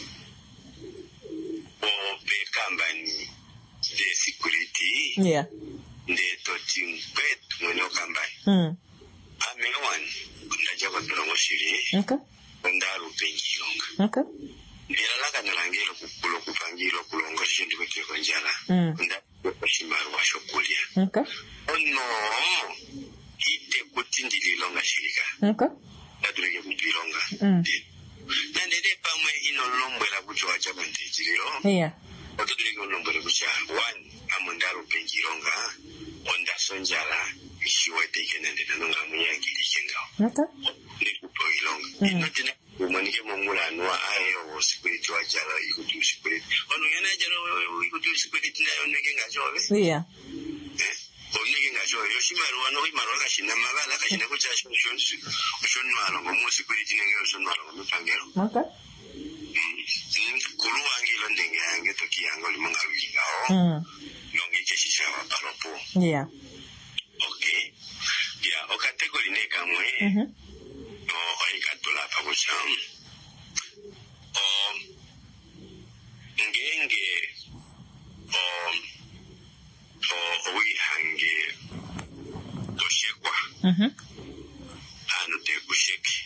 o pe kambani de security yeah ndeto timpet mweno kambani mm amewan ndaja kwa dolongo shiri okay ondaru pengilonga okay ndela kana langelo kukulo kupangiro kulongo shindu kweteko njala mm nda kwashimaru washokulia okay ono ite kutindililonga shirika okay ndadureke kutilonga mm nandede pamwe ino lombwela kucho wacha bandejiro yeah otudureke lombwela kucha one amundaru pengilonga onda sonjala ishiwete ikenende nanonga munyangili kenga okay ndikupo ilonga ino tina umanike mongula anwa ayo security wajala ikutu security ono yana jalo ikutu security na ono kenga jobe yeah eh ono kenga jobe yoshimaru wano imaro kashina mabala kashina kucha shon shon malo ngomu security nenge shon malo ngopangero okay kulu wangilo ndenge yange tokiyango limangawingao mm longi keshisha wapalopo yeah okay yeah o category ne kamwe mhm o oikatula pabucha o ngenge o o owihange toshekwa mhm ano te kusheki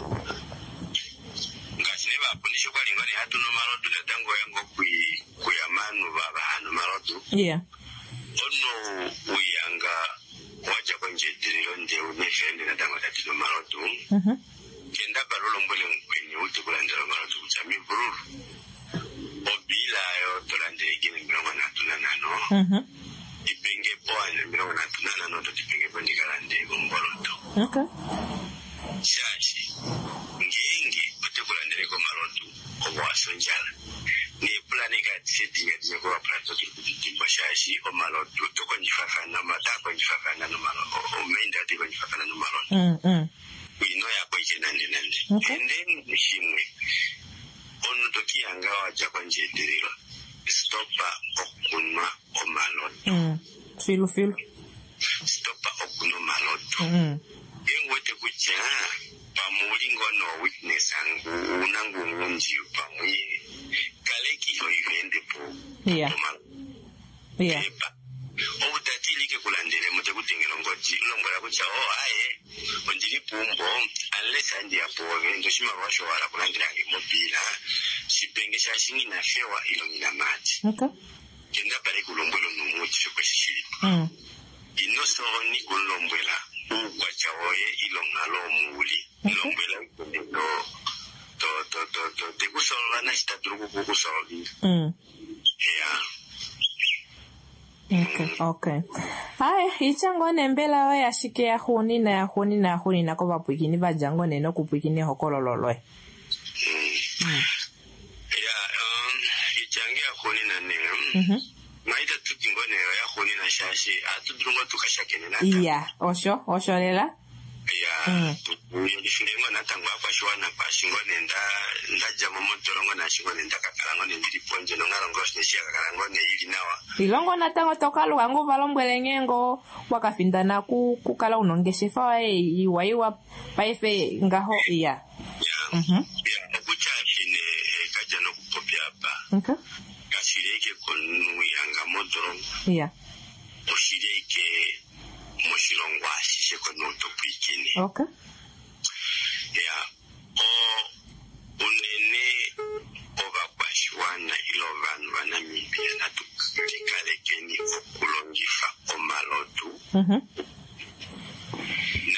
ngashine bapunisha kwa lingani hatu no marotu datango yango kui kuyamanu baba hanu marotu yeah ono uyanga wacha konje dirilo nde unefende na tango datino marotu mhm kenda barolo mbole mkwenye utu kulandela marotu kuchami bururu obila yo tolande gine mirongo na tunanano mhm ipenge poane mirongo na tunanano to tipenge pondikalande gomboloto okay shashi ngingi utekulandele ko marotu obwasonjala ni planika setting ya kwa plato kitimba shashi o marotu to konjifaka na mata konjifaka na marotu o menda ti konjifaka na marotu mm mm ino ya kwa jina nende okay and then shimwe ono tokianga wacha konje dirilo stopa okunwa o marotu mm filu filu stopa okuno marotu mm yengote kucha pamulingo no witness angu unangu ngunji pamwi kaleki ho ivende po yeah yeah o tatili ke kulandele mote kutingelo ngoji longola kucha o aye onjili pumbo unless andi apo ndo shima washo wala kulandela nge mobila sipenge shashingi na fewa ilo ngina mati okay kenda pare kulombolo numuti kwa shishiri mm inoso ni kulombela kwa chawoye ilo ngalo muli lombela to to to to to te kusolva na shitaturuku kukusolvi mm yeah okay okay hai ichango nembela we ashike ya huni na ya huni na huni na ko bapwikini bajango neno kupwikini hokolololwe mm yeah um ichange ya huni na ne mhm maita tukingone ya huni na shashi atudurungo tukashakene na yeah osho osho lela yeah yishirengo natangwa kwa shwana kwa shingone nda ndaja momotorongo na shingone ndakakalangone ndiriponje no ngarongo shneshi akakalangone ili nawa ilongo natango tokalu wangu valombwele ngengo wakafindana ku kukala unongeshefa wae iwaiwa paife ngaho iya yeah mhm yeah okucha shine kaja no kupopya hapa okay kashireke konu yanga motorongo yeah oshireke moshilongwa shishe kono topikini okay yeah o unene oba kwashwana ilo vanu vanamibia na tukalekeni okulongifa omalotu mhm na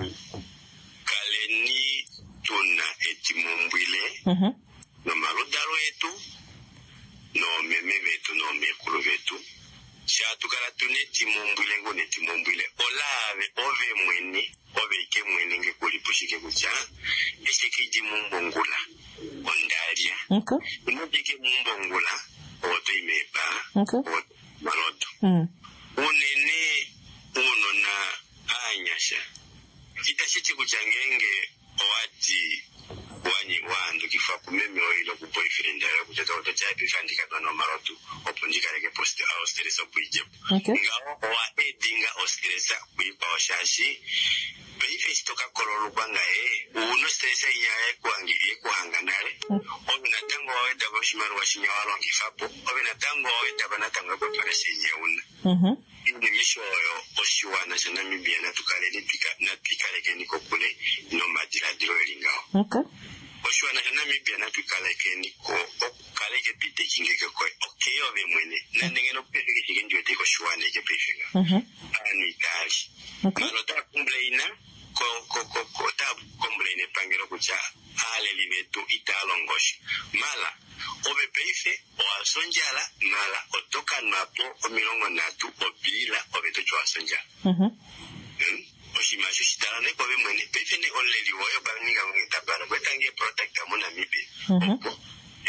tukaleni tuna etimumbwile mhm no malodalo etu no meme vetu no mekulu vetu shatukala tune timumbwile ngo ne timumbwile olave ove mweni ove ke mweni nge kulipushike kucha esike jimumbongula ondaria okay imubike mumbongula oto imepa okay maloto mm unene uno na anyasha kitashiti kuchangenge owati wanyi wandu kifa kumeme oilo ku boyfriend ya kutata otachapi fandika tano marotu opunjika leke post au stress opuije okay ngao wa edinga o stress kuipa oshashi beife stoka kololo kwanga e uno stress ya kwangi kuhanganale obi natango weda boshimaru washinya walongi fapo obi natango weda banatango ko parese nyeuna mhm ni mishoyo oshiwana sana mibia na tukale ni pika na pika leke niko kule no madira diro elingao okay oshiwana sana mibia na tukale leke niko okale ke pite kingeke ko okay obe mwene na ndengeno peke kike ndio teko shiwana ke pefeka mhm ani tali okay malota kumplaina ko ko ko ko ta kumplaina pangero kucha ale livetu italongosh mala obe pefe o asonjala mala otoka napo o milongo natu obila obe to asonjala mhm oshimasho shitala ne ko be mwene pefe ne only woyo baniga ngita bana kwetange protect amona mibi mhm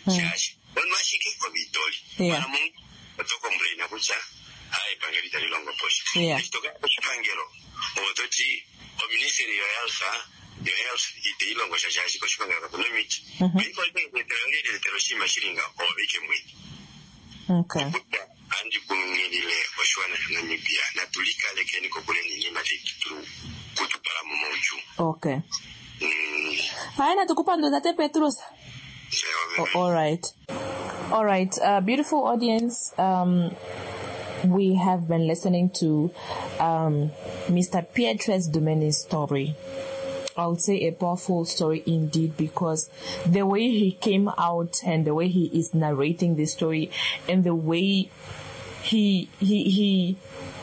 shashi one mashiki ko bitori Yeah. mara mungu otokombraina kucha hai pangelita lilongo posho Yeah. istoka kuchipangelo ototi oministry ya health yo health ite ilongo shashi ko chipangelo ko limit biko ite terangire teroshima shiringa obike mwini. Okay. Andi kunilile oshwana na Namibia na tulika leke niko kule nini matitu kutupala mumoju. Okay. Mm. Haina tukupa ndo date Petrus. Oh, all right. All right. Uh, beautiful audience. Um, we have been listening to um, Mister Pietres Dumeni's story. I would say a powerful story indeed, because the way he came out and the way he is narrating the story and the way he he he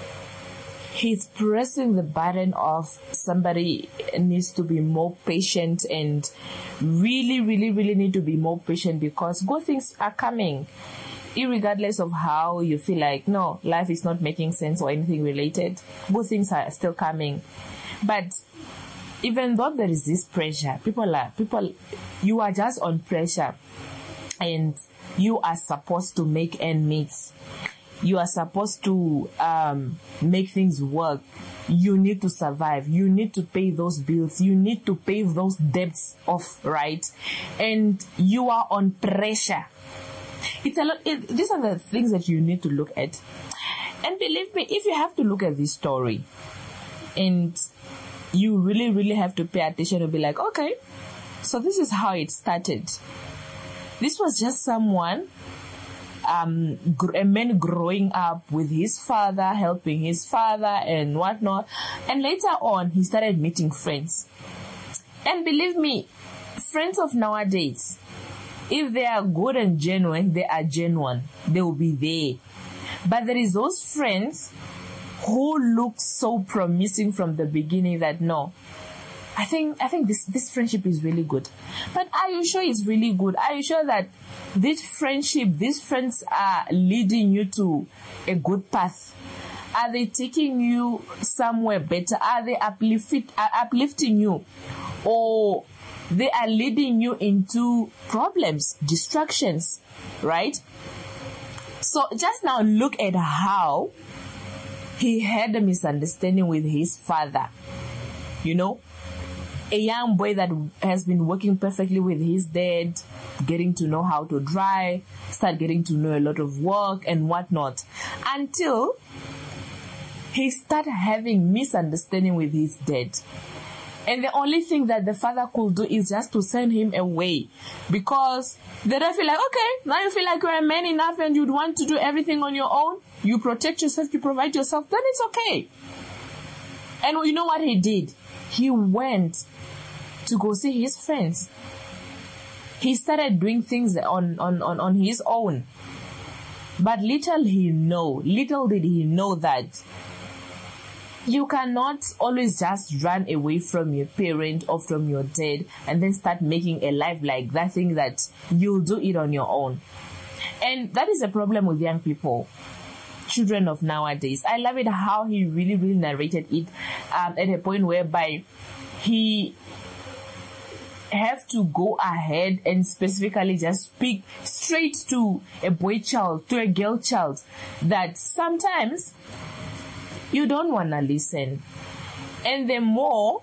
he's pressing the button of somebody needs to be more patient and really, really, really need to be more patient, because good things are coming. Irregardless of how you feel like, no, life is not making sense or anything related, good things are still coming. But even though there is this pressure, people are, people, you are just on pressure and you are supposed to make ends meet. You are supposed to um, make things work. You need to survive. You need to pay those bills. You need to pay those debts off, right? And you are on pressure. It's a lot. It, these are the things that you need to look at. And believe me, if you have to look at this story and you really, really have to pay attention and be like, okay, so this is how it started. This was just someone, um, gr- a man growing up with his father, helping his father and whatnot. And later on, he started meeting friends. And believe me, friends of nowadays, if they are good and genuine, they are genuine. They will be there. But there is those friends who look so promising from the beginning that no, I think I think this, this friendship is really good. But are you sure it's really good? Are you sure that this friendship, these friends are leading you to a good path? Are they taking you somewhere better? Are they uplift, uh, uplifting you? Or they are leading you into problems, distractions, right? So just now look at how he had a misunderstanding with his father. You know, a young boy that has been working perfectly with his dad, getting to know how to drive, start getting to know a lot of work and whatnot, until he started having misunderstanding with his dad. And the only thing that the father could do is just to send him away, because the dad feel like, okay, now you feel like you're a man enough and you'd want to do everything on your own. You protect yourself, you provide yourself, then it's okay. And you know what he did? He went to go see his friends. He started doing things on, on, on, on his own. But little he know, little did he know that you cannot always just run away from your parent or from your dad and then start making a life like that, thing that you'll do it on your own. And that is a problem with young people, children of nowadays. I love it how he really, really narrated it um, at a point whereby he have to go ahead and specifically just speak straight to a boy child, to a girl child, that sometimes you don't want to listen. And the more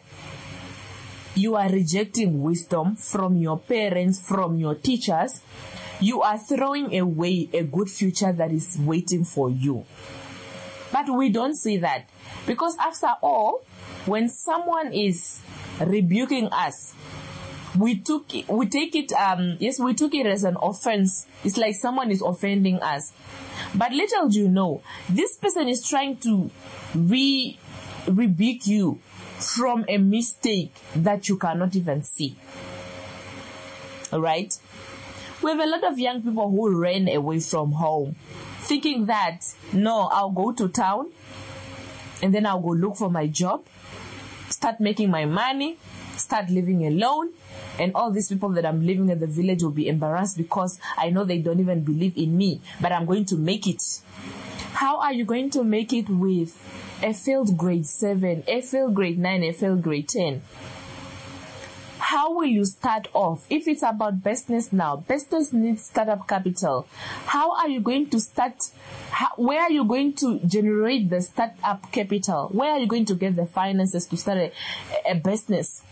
you are rejecting wisdom from your parents, from your teachers, you are throwing away a good future that is waiting for you. But we don't see that, because after all, when someone is rebuking us, we took it, we take it, um, yes, we took it as an offense. It's like someone is offending us. But little do you know, this person is trying to re rebuke you from a mistake that you cannot even see. Alright? We have a lot of young people who ran away from home, thinking that, no, I'll go to town and then I'll go look for my job, start making my money, start living alone, and all these people that I'm living in the village will be embarrassed because I know they don't even believe in me, but I'm going to make it. How are you going to make it with a failed grade seven, a failed grade nine, a failed grade ten? how will you start off? If it's about business now, business needs startup capital. How are you going to start? How, where are you going to generate the startup capital? Where are you going to get the finances to start a, a business?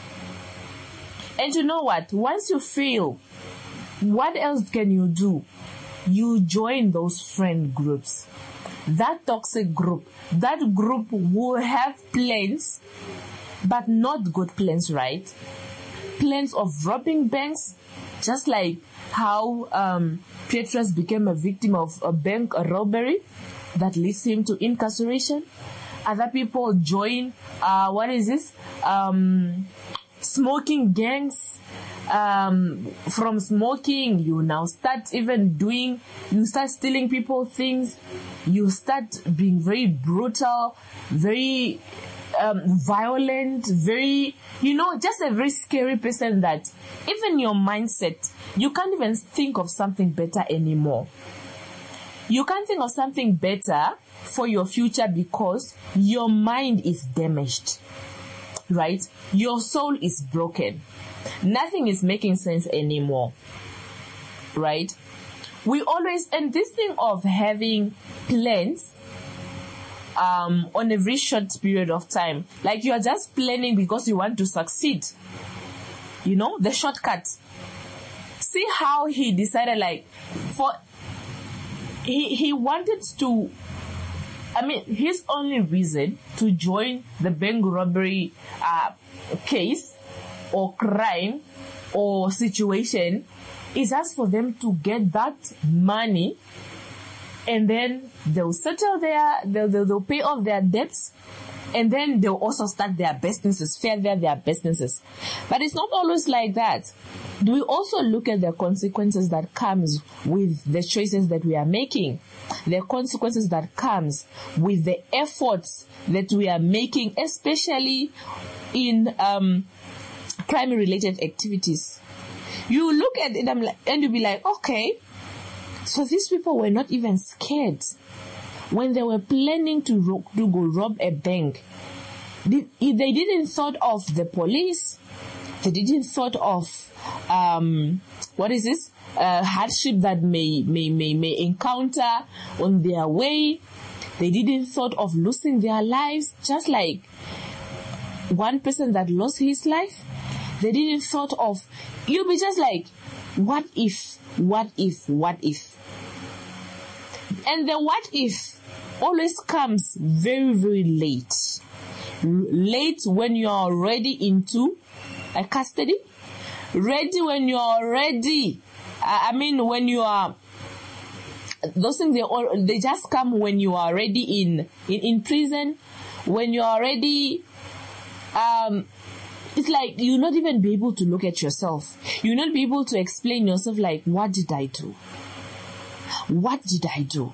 And you know what? Once you fail, what else can you do? You join those friend groups. That toxic group, that group will have plans, but not good plans, right? Plans of robbing banks, just like how um, Petrus became a victim of a bank robbery that leads him to incarceration. Other people join, uh, what is this? Um, smoking gangs. Um, from smoking, you now start even doing, you start stealing people things, you start being very brutal, very um, violent, very, you know, just a very scary person that even your mindset, you can't even think of something better anymore. You can't think of something better for your future because your mind is damaged, right? Your soul is broken. Nothing is making sense anymore, right? We always, and this thing of having plans um, on a very short period of time, like you are just planning because you want to succeed, you know, the shortcut. See how he decided, like, for, he, he wanted to, I mean, his only reason to join the bank robbery uh, case or crime or situation is just for them to get that money, and then they'll settle their, they'll, they'll, they'll pay off their debts, and then they'll also start their businesses, further their businesses. But it's not always like that. Do we also look at the consequences that comes with the choices that we are making? The consequences that comes with the efforts that we are making, especially in um, crime-related activities. You look at it and you'll be like, okay, so these people were not even scared when they were planning to, ro- to go rob a bank. They, they didn't thought of the police. They didn't thought of um, what is this uh, hardship that may may may may encounter on their way. They didn't thought of losing their lives, just like one person that lost his life. They didn't thought of, you'll be just like, what if, what if, what if? And the what if always comes very, very late. Late when you're already into a custody. Ready when you're already, I mean, when you are, those things, they all, they just come when you are already in, in, in prison, when you're already, um, it's like you'll not even be able to look at yourself. You'll not be able to explain yourself like, what did I do? What did I do?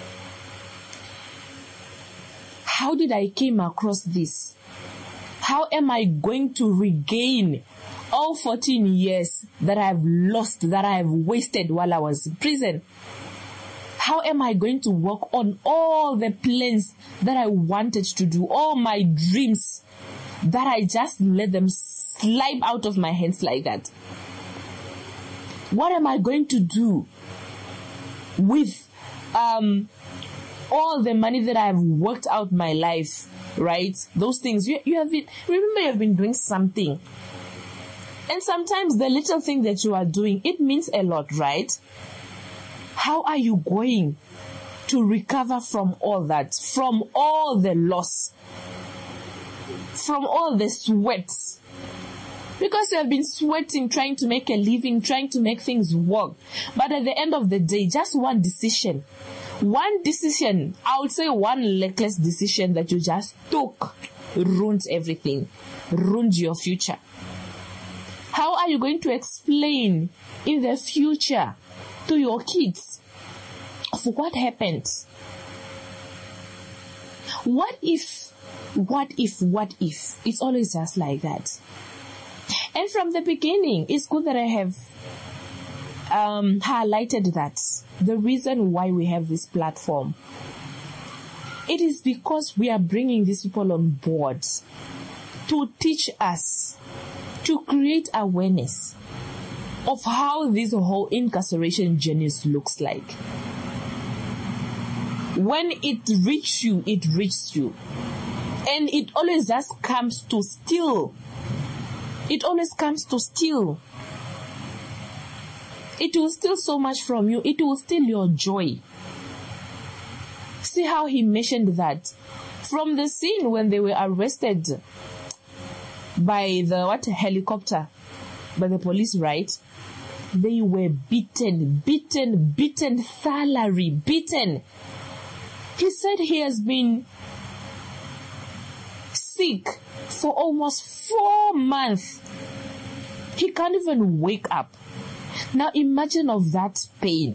How did I came across this? How am I going to regain all fourteen years that I've lost, that I've wasted while I was in prison? How am I going to work on all the plans that I wanted to do, all my dreams, that I just let them slide out of my hands like that? What am I going to do with um, all the money that I've worked out my life, right? Those things. You, you have been, remember you have been doing something. And sometimes the little thing that you are doing, it means a lot, right? How are you going to recover from all that, from all the loss, from all the sweat? Because you have been sweating, trying to make a living, trying to make things work. But at the end of the day, just one decision, one decision, I would say one reckless decision that you just took ruined everything, ruined your future. How are you going to explain in the future to your kids of what happened? What if, what if, what if? It's always just like that. And from the beginning, it's good that I have um, highlighted that. The reason why we have this platform, it is because we are bringing these people on board to teach us, to create awareness of how this whole incarceration journey looks like. When it reaches you, it reaches you. And it always just comes to steal. It always comes to steal. It will steal so much from you. It will steal your joy. See how he mentioned that. From the scene when they were arrested by the what helicopter, by the police, right? They were beaten, beaten, beaten, thoroughly beaten. He said he has been sick for almost four months. He can't even wake up. Now imagine of that pain.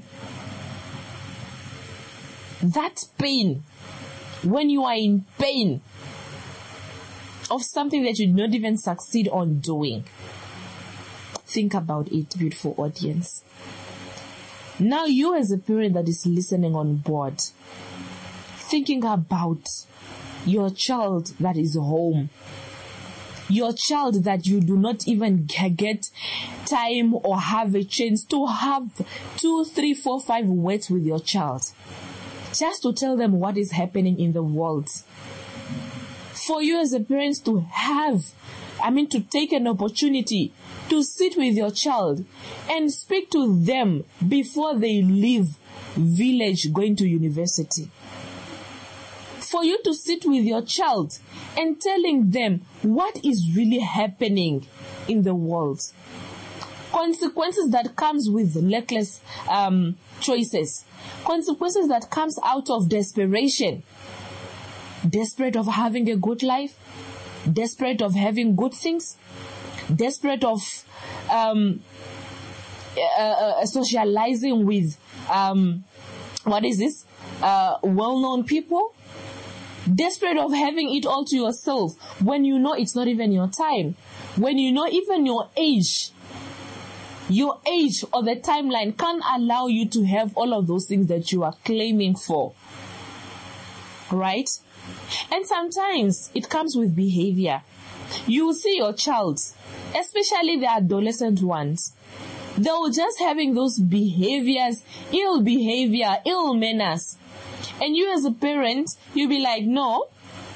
That pain. When you are in pain of something that you did not even succeed on doing. Think about it, beautiful audience. Now you as a parent that is listening on board, thinking about your child that is home, your child that you do not even get time or have a chance to have two, three, four, five words with your child, just to tell them what is happening in the world. For you as a parent to have, I mean to take an opportunity to sit with your child and speak to them before they leave village going to university. For you to sit with your child and telling them what is really happening in the world. Consequences that comes with reckless um, choices. Consequences that comes out of desperation. Desperate of having a good life. Desperate of having good things. Desperate of um, uh, uh, socializing with, um, what is this, uh, well-known people. Desperate of having it all to yourself when you know it's not even your time. When you know even your age, your age or the timeline can't allow you to have all of those things that you are claiming for. Right? And sometimes it comes with behavior. You will see your child, especially the adolescent ones, they will just having those behaviors, ill behavior, ill manners. And you as a parent, you'll be like, no,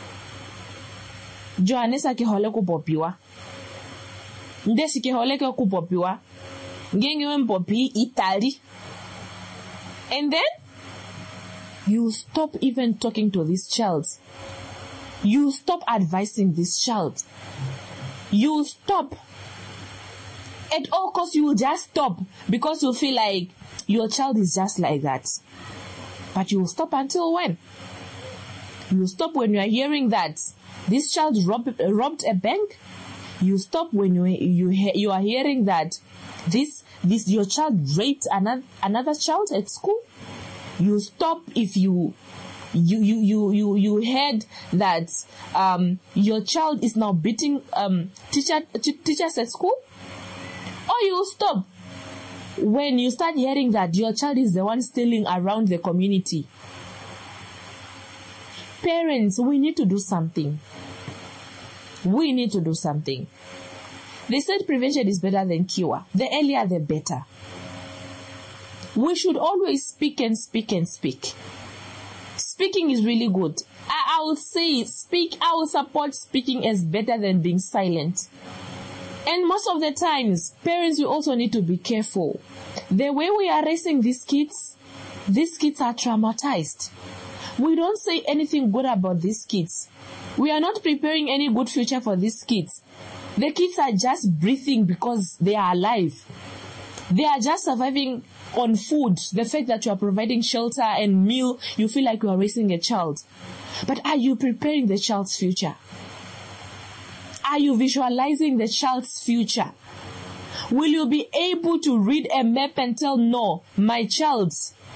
Johannes akihole kupopiwa. Ndesi kihole ke kupopiwa. Ngengiwe mpopi Italy. And then, you stop even talking to this child. You stop advising this child. You stop. At all costs, you will just stop because you feel like your child is just like that. But you will stop until when? You will stop when you are hearing that this child robbed, robbed a bank. You stop when you you you are hearing that this this your child raped another another child at school. You stop if you you you you you, you heard that um your child is now beating um teacher t- teachers at school. Or you will stop when you start hearing that your child is the one stealing around the community. Parents, we need to do something. We need to do something. They said prevention is better than cure. The earlier, the better. We should always speak and speak and speak. Speaking is really good. I, I will say speak, I will support speaking as better than being silent. And most of the times, parents will also need to be careful. The way we are raising these kids, these kids are traumatized. We don't say anything good about these kids. We are not preparing any good future for these kids. The kids are just breathing because they are alive. They are just surviving on food. The fact that you are providing shelter and meal, you feel like you are raising a child. But are you preparing the child's future? Are you visualizing the child's future? Will you be able to read a map and tell, no, my child,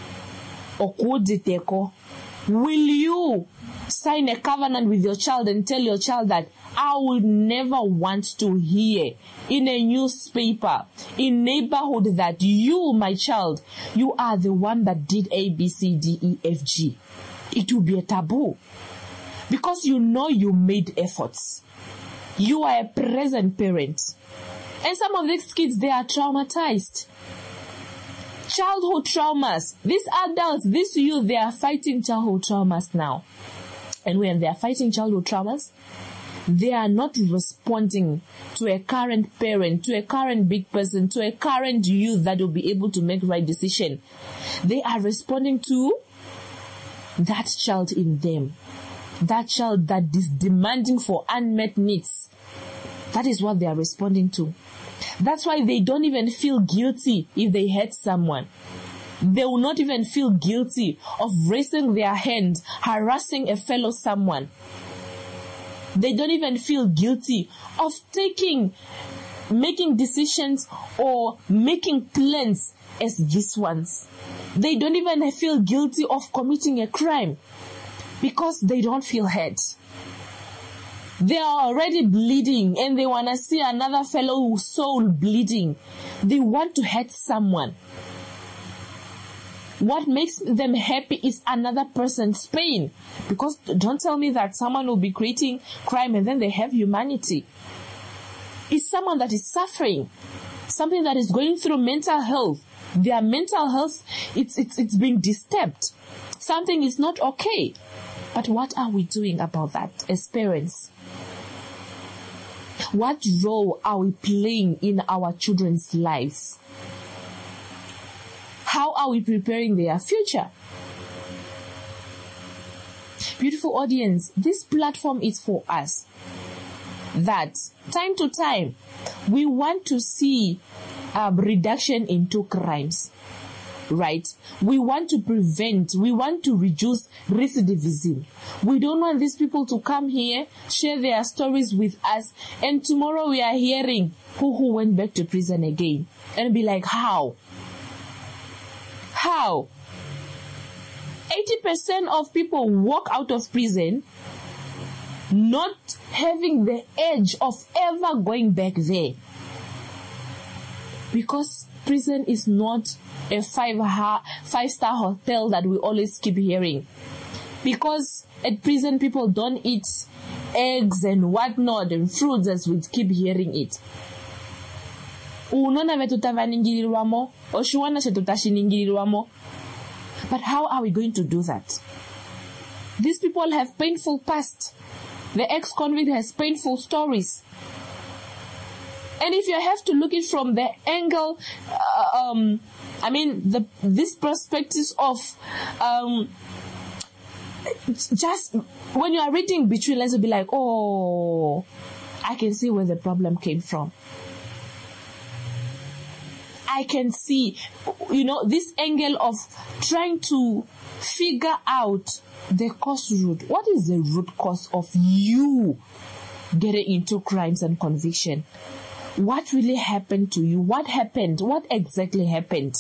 will you sign a covenant with your child and tell your child that I will never want to hear in a newspaper, in neighborhood that you, my child, you are the one that did A, B, C, D, E, F, G. It will be a taboo because you know you made efforts. You are a present parent. And some of these kids, they are traumatized. Childhood traumas. These adults, these youth, they are fighting childhood traumas now. And when they are fighting childhood traumas, they are not responding to a current parent, to a current big person, to a current youth that will be able to make right decision. They are responding to that child in them. That child that is demanding for unmet needs. That is what they are responding to. That's why they don't even feel guilty if they hurt someone. They will not even feel guilty of raising their hand, harassing a fellow someone. They don't even feel guilty of taking, making decisions or making plans as these ones. They don't even feel guilty of committing a crime because they don't feel hurt. They are already bleeding and they want to see another fellow soul bleeding. They want to hurt someone. What makes them happy is another person's pain. Because don't tell me that someone will be creating crime and then they have humanity. It's someone that is suffering. Something that is going through mental health. Their mental health, it's, it's, it's being disturbed. Something is not okay. But what are we doing about that as parents? What role are we playing in our children's lives? How are we preparing their future? Beautiful audience, this platform is for us. That time to time, we want to see a reduction into crimes. Right? We want to prevent, we want to reduce recidivism. We don't want these people to come here, share their stories with us, and tomorrow we are hearing who who went back to prison again. And be like, how? How? eighty percent of people walk out of prison not having the edge of ever going back there. Because prison is not a five five star hotel that we always keep hearing. Because at prison people don't eat eggs and whatnot and fruits as we keep hearing it. Unona vetutavaningilwamo, oshuana shetutashiningilwamo. But how are we going to do that? These people have painful past. The ex-convict has painful stories. And if you have to look it from the angle, uh, um, I mean, the this perspective of um, just when you are reading between lines, you'll be like, oh, I can see where the problem came from. I can see, you know, this angle of trying to figure out the cause root. What is the root cause of you getting into crimes and conviction? What really happened to you? What happened? What exactly happened?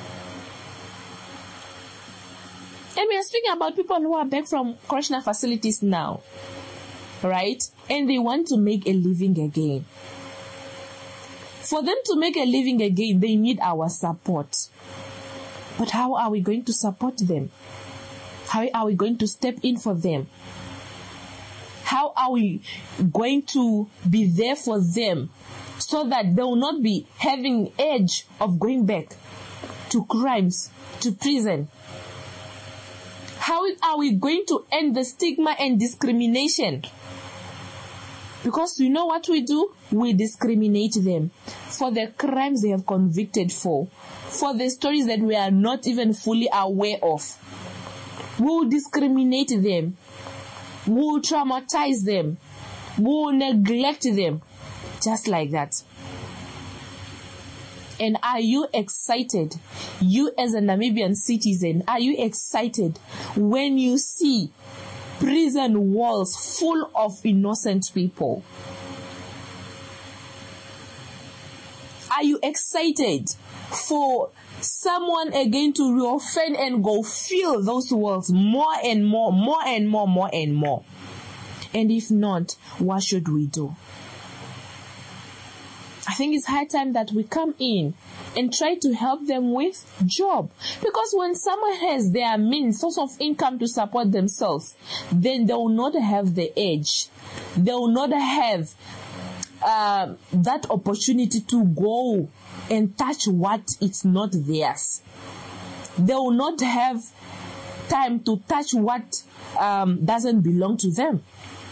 And we are speaking about people who are back from correctional facilities now, right? And they want to make a living again. For them to make a living again, they need our support. But how are we going to support them? How are we going to step in for them? How are we going to be there for them so that they will not be having edge of going back to crimes, to prison? How are we going to end the stigma and discrimination? Because you know what we do? We discriminate them for the crimes they have convicted for, for the stories that we are not even fully aware of. We will discriminate them. We will traumatize them. We will neglect them. Just like that. And are you excited? You as a Namibian citizen, are you excited when you see prison walls full of innocent people? Are you excited for someone again to reoffend and go fill those walls more and more, more and more, more and more? And if not, what should we do? I think it's high time that we come in and try to help them with job. Because when someone has their means, source of income to support themselves, then they will not have the edge. They will not have uh, that opportunity to go and touch what is not theirs. They will not have time to touch what um, doesn't belong to them.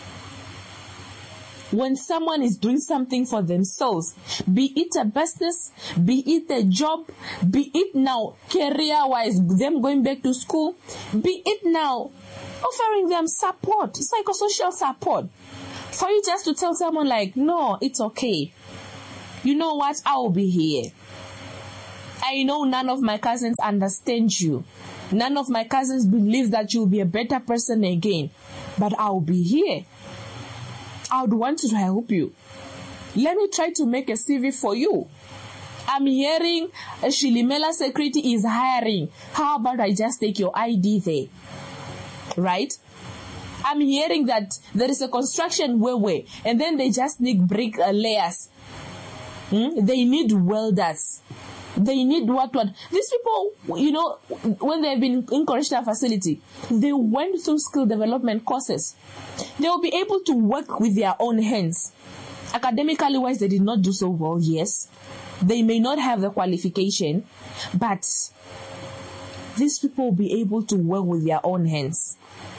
When someone is doing something for themselves, be it a business, be it a job, be it now career-wise, them going back to school, be it now offering them support, psychosocial support, for you just to tell someone like, no, it's okay. You know what? I will be here. I know none of my cousins understand you. None of my cousins believe that you'll be a better person again. But I'll be here. I would want to help you. Let me try to make a C V for you. I'm hearing a Shilimela Security is hiring. How about I just take your I D there? Right? I'm hearing that there is a construction way, and then they just need brick uh, layers. Hmm? They need welders. They need what, what? These people, you know, when they've been in correctional facility, they went through skill development courses. They will be able to work with their own hands. Academically wise, they did not do so well, yes. They may not have the qualification, but these people will be able to work with their own hands.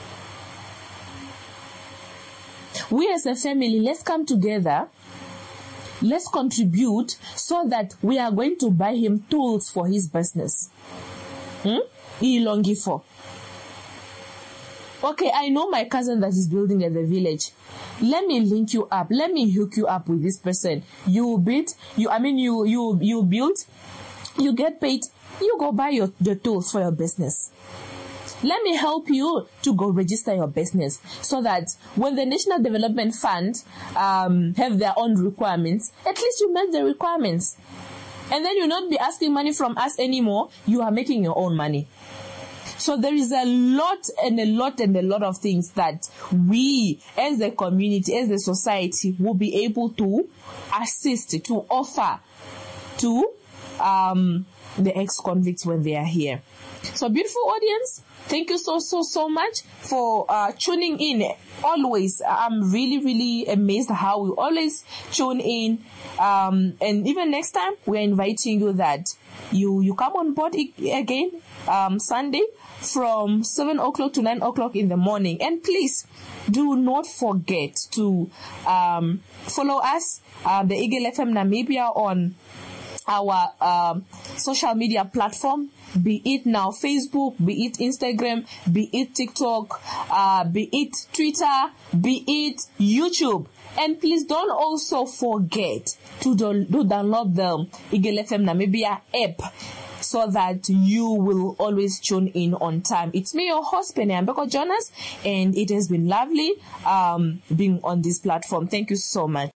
We as a family, let's come together. Let's contribute so that we are going to buy him tools for his business. Hmm? Ilongifo. Okay, I know my cousin that is building at the village. Let me link you up. Let me hook you up with this person. You build, you, I mean, you, you, you build, you get paid, you go buy your, your tools for your business. Let me help you to go register your business so that when the National Development Fund um, have their own requirements, at least you met the requirements. And then you'll not be asking money from us anymore. You are making your own money. So there is a lot and a lot and a lot of things that we as a community, as a society, will be able to assist, to offer to um, the ex-convicts when they are here. So beautiful audience, thank you so, so, so much for uh, tuning in. Always, I'm really, really amazed how you always tune in. Um, and even next time, we're inviting you that you, you come on board again um, Sunday from seven o'clock to nine o'clock in the morning. And please, do not forget to um, follow us, uh, the Eagle F M Namibia, on our um, social media platform, be it now Facebook, be it Instagram, be it TikTok, uh, be it Twitter, be it YouTube. And please don't also forget to, do, to download the Eagle F M Namibia app so that you will always tune in on time. It's me, your host, Penny Ambeko Jonas, and it has been lovely um, being on this platform. Thank you so much.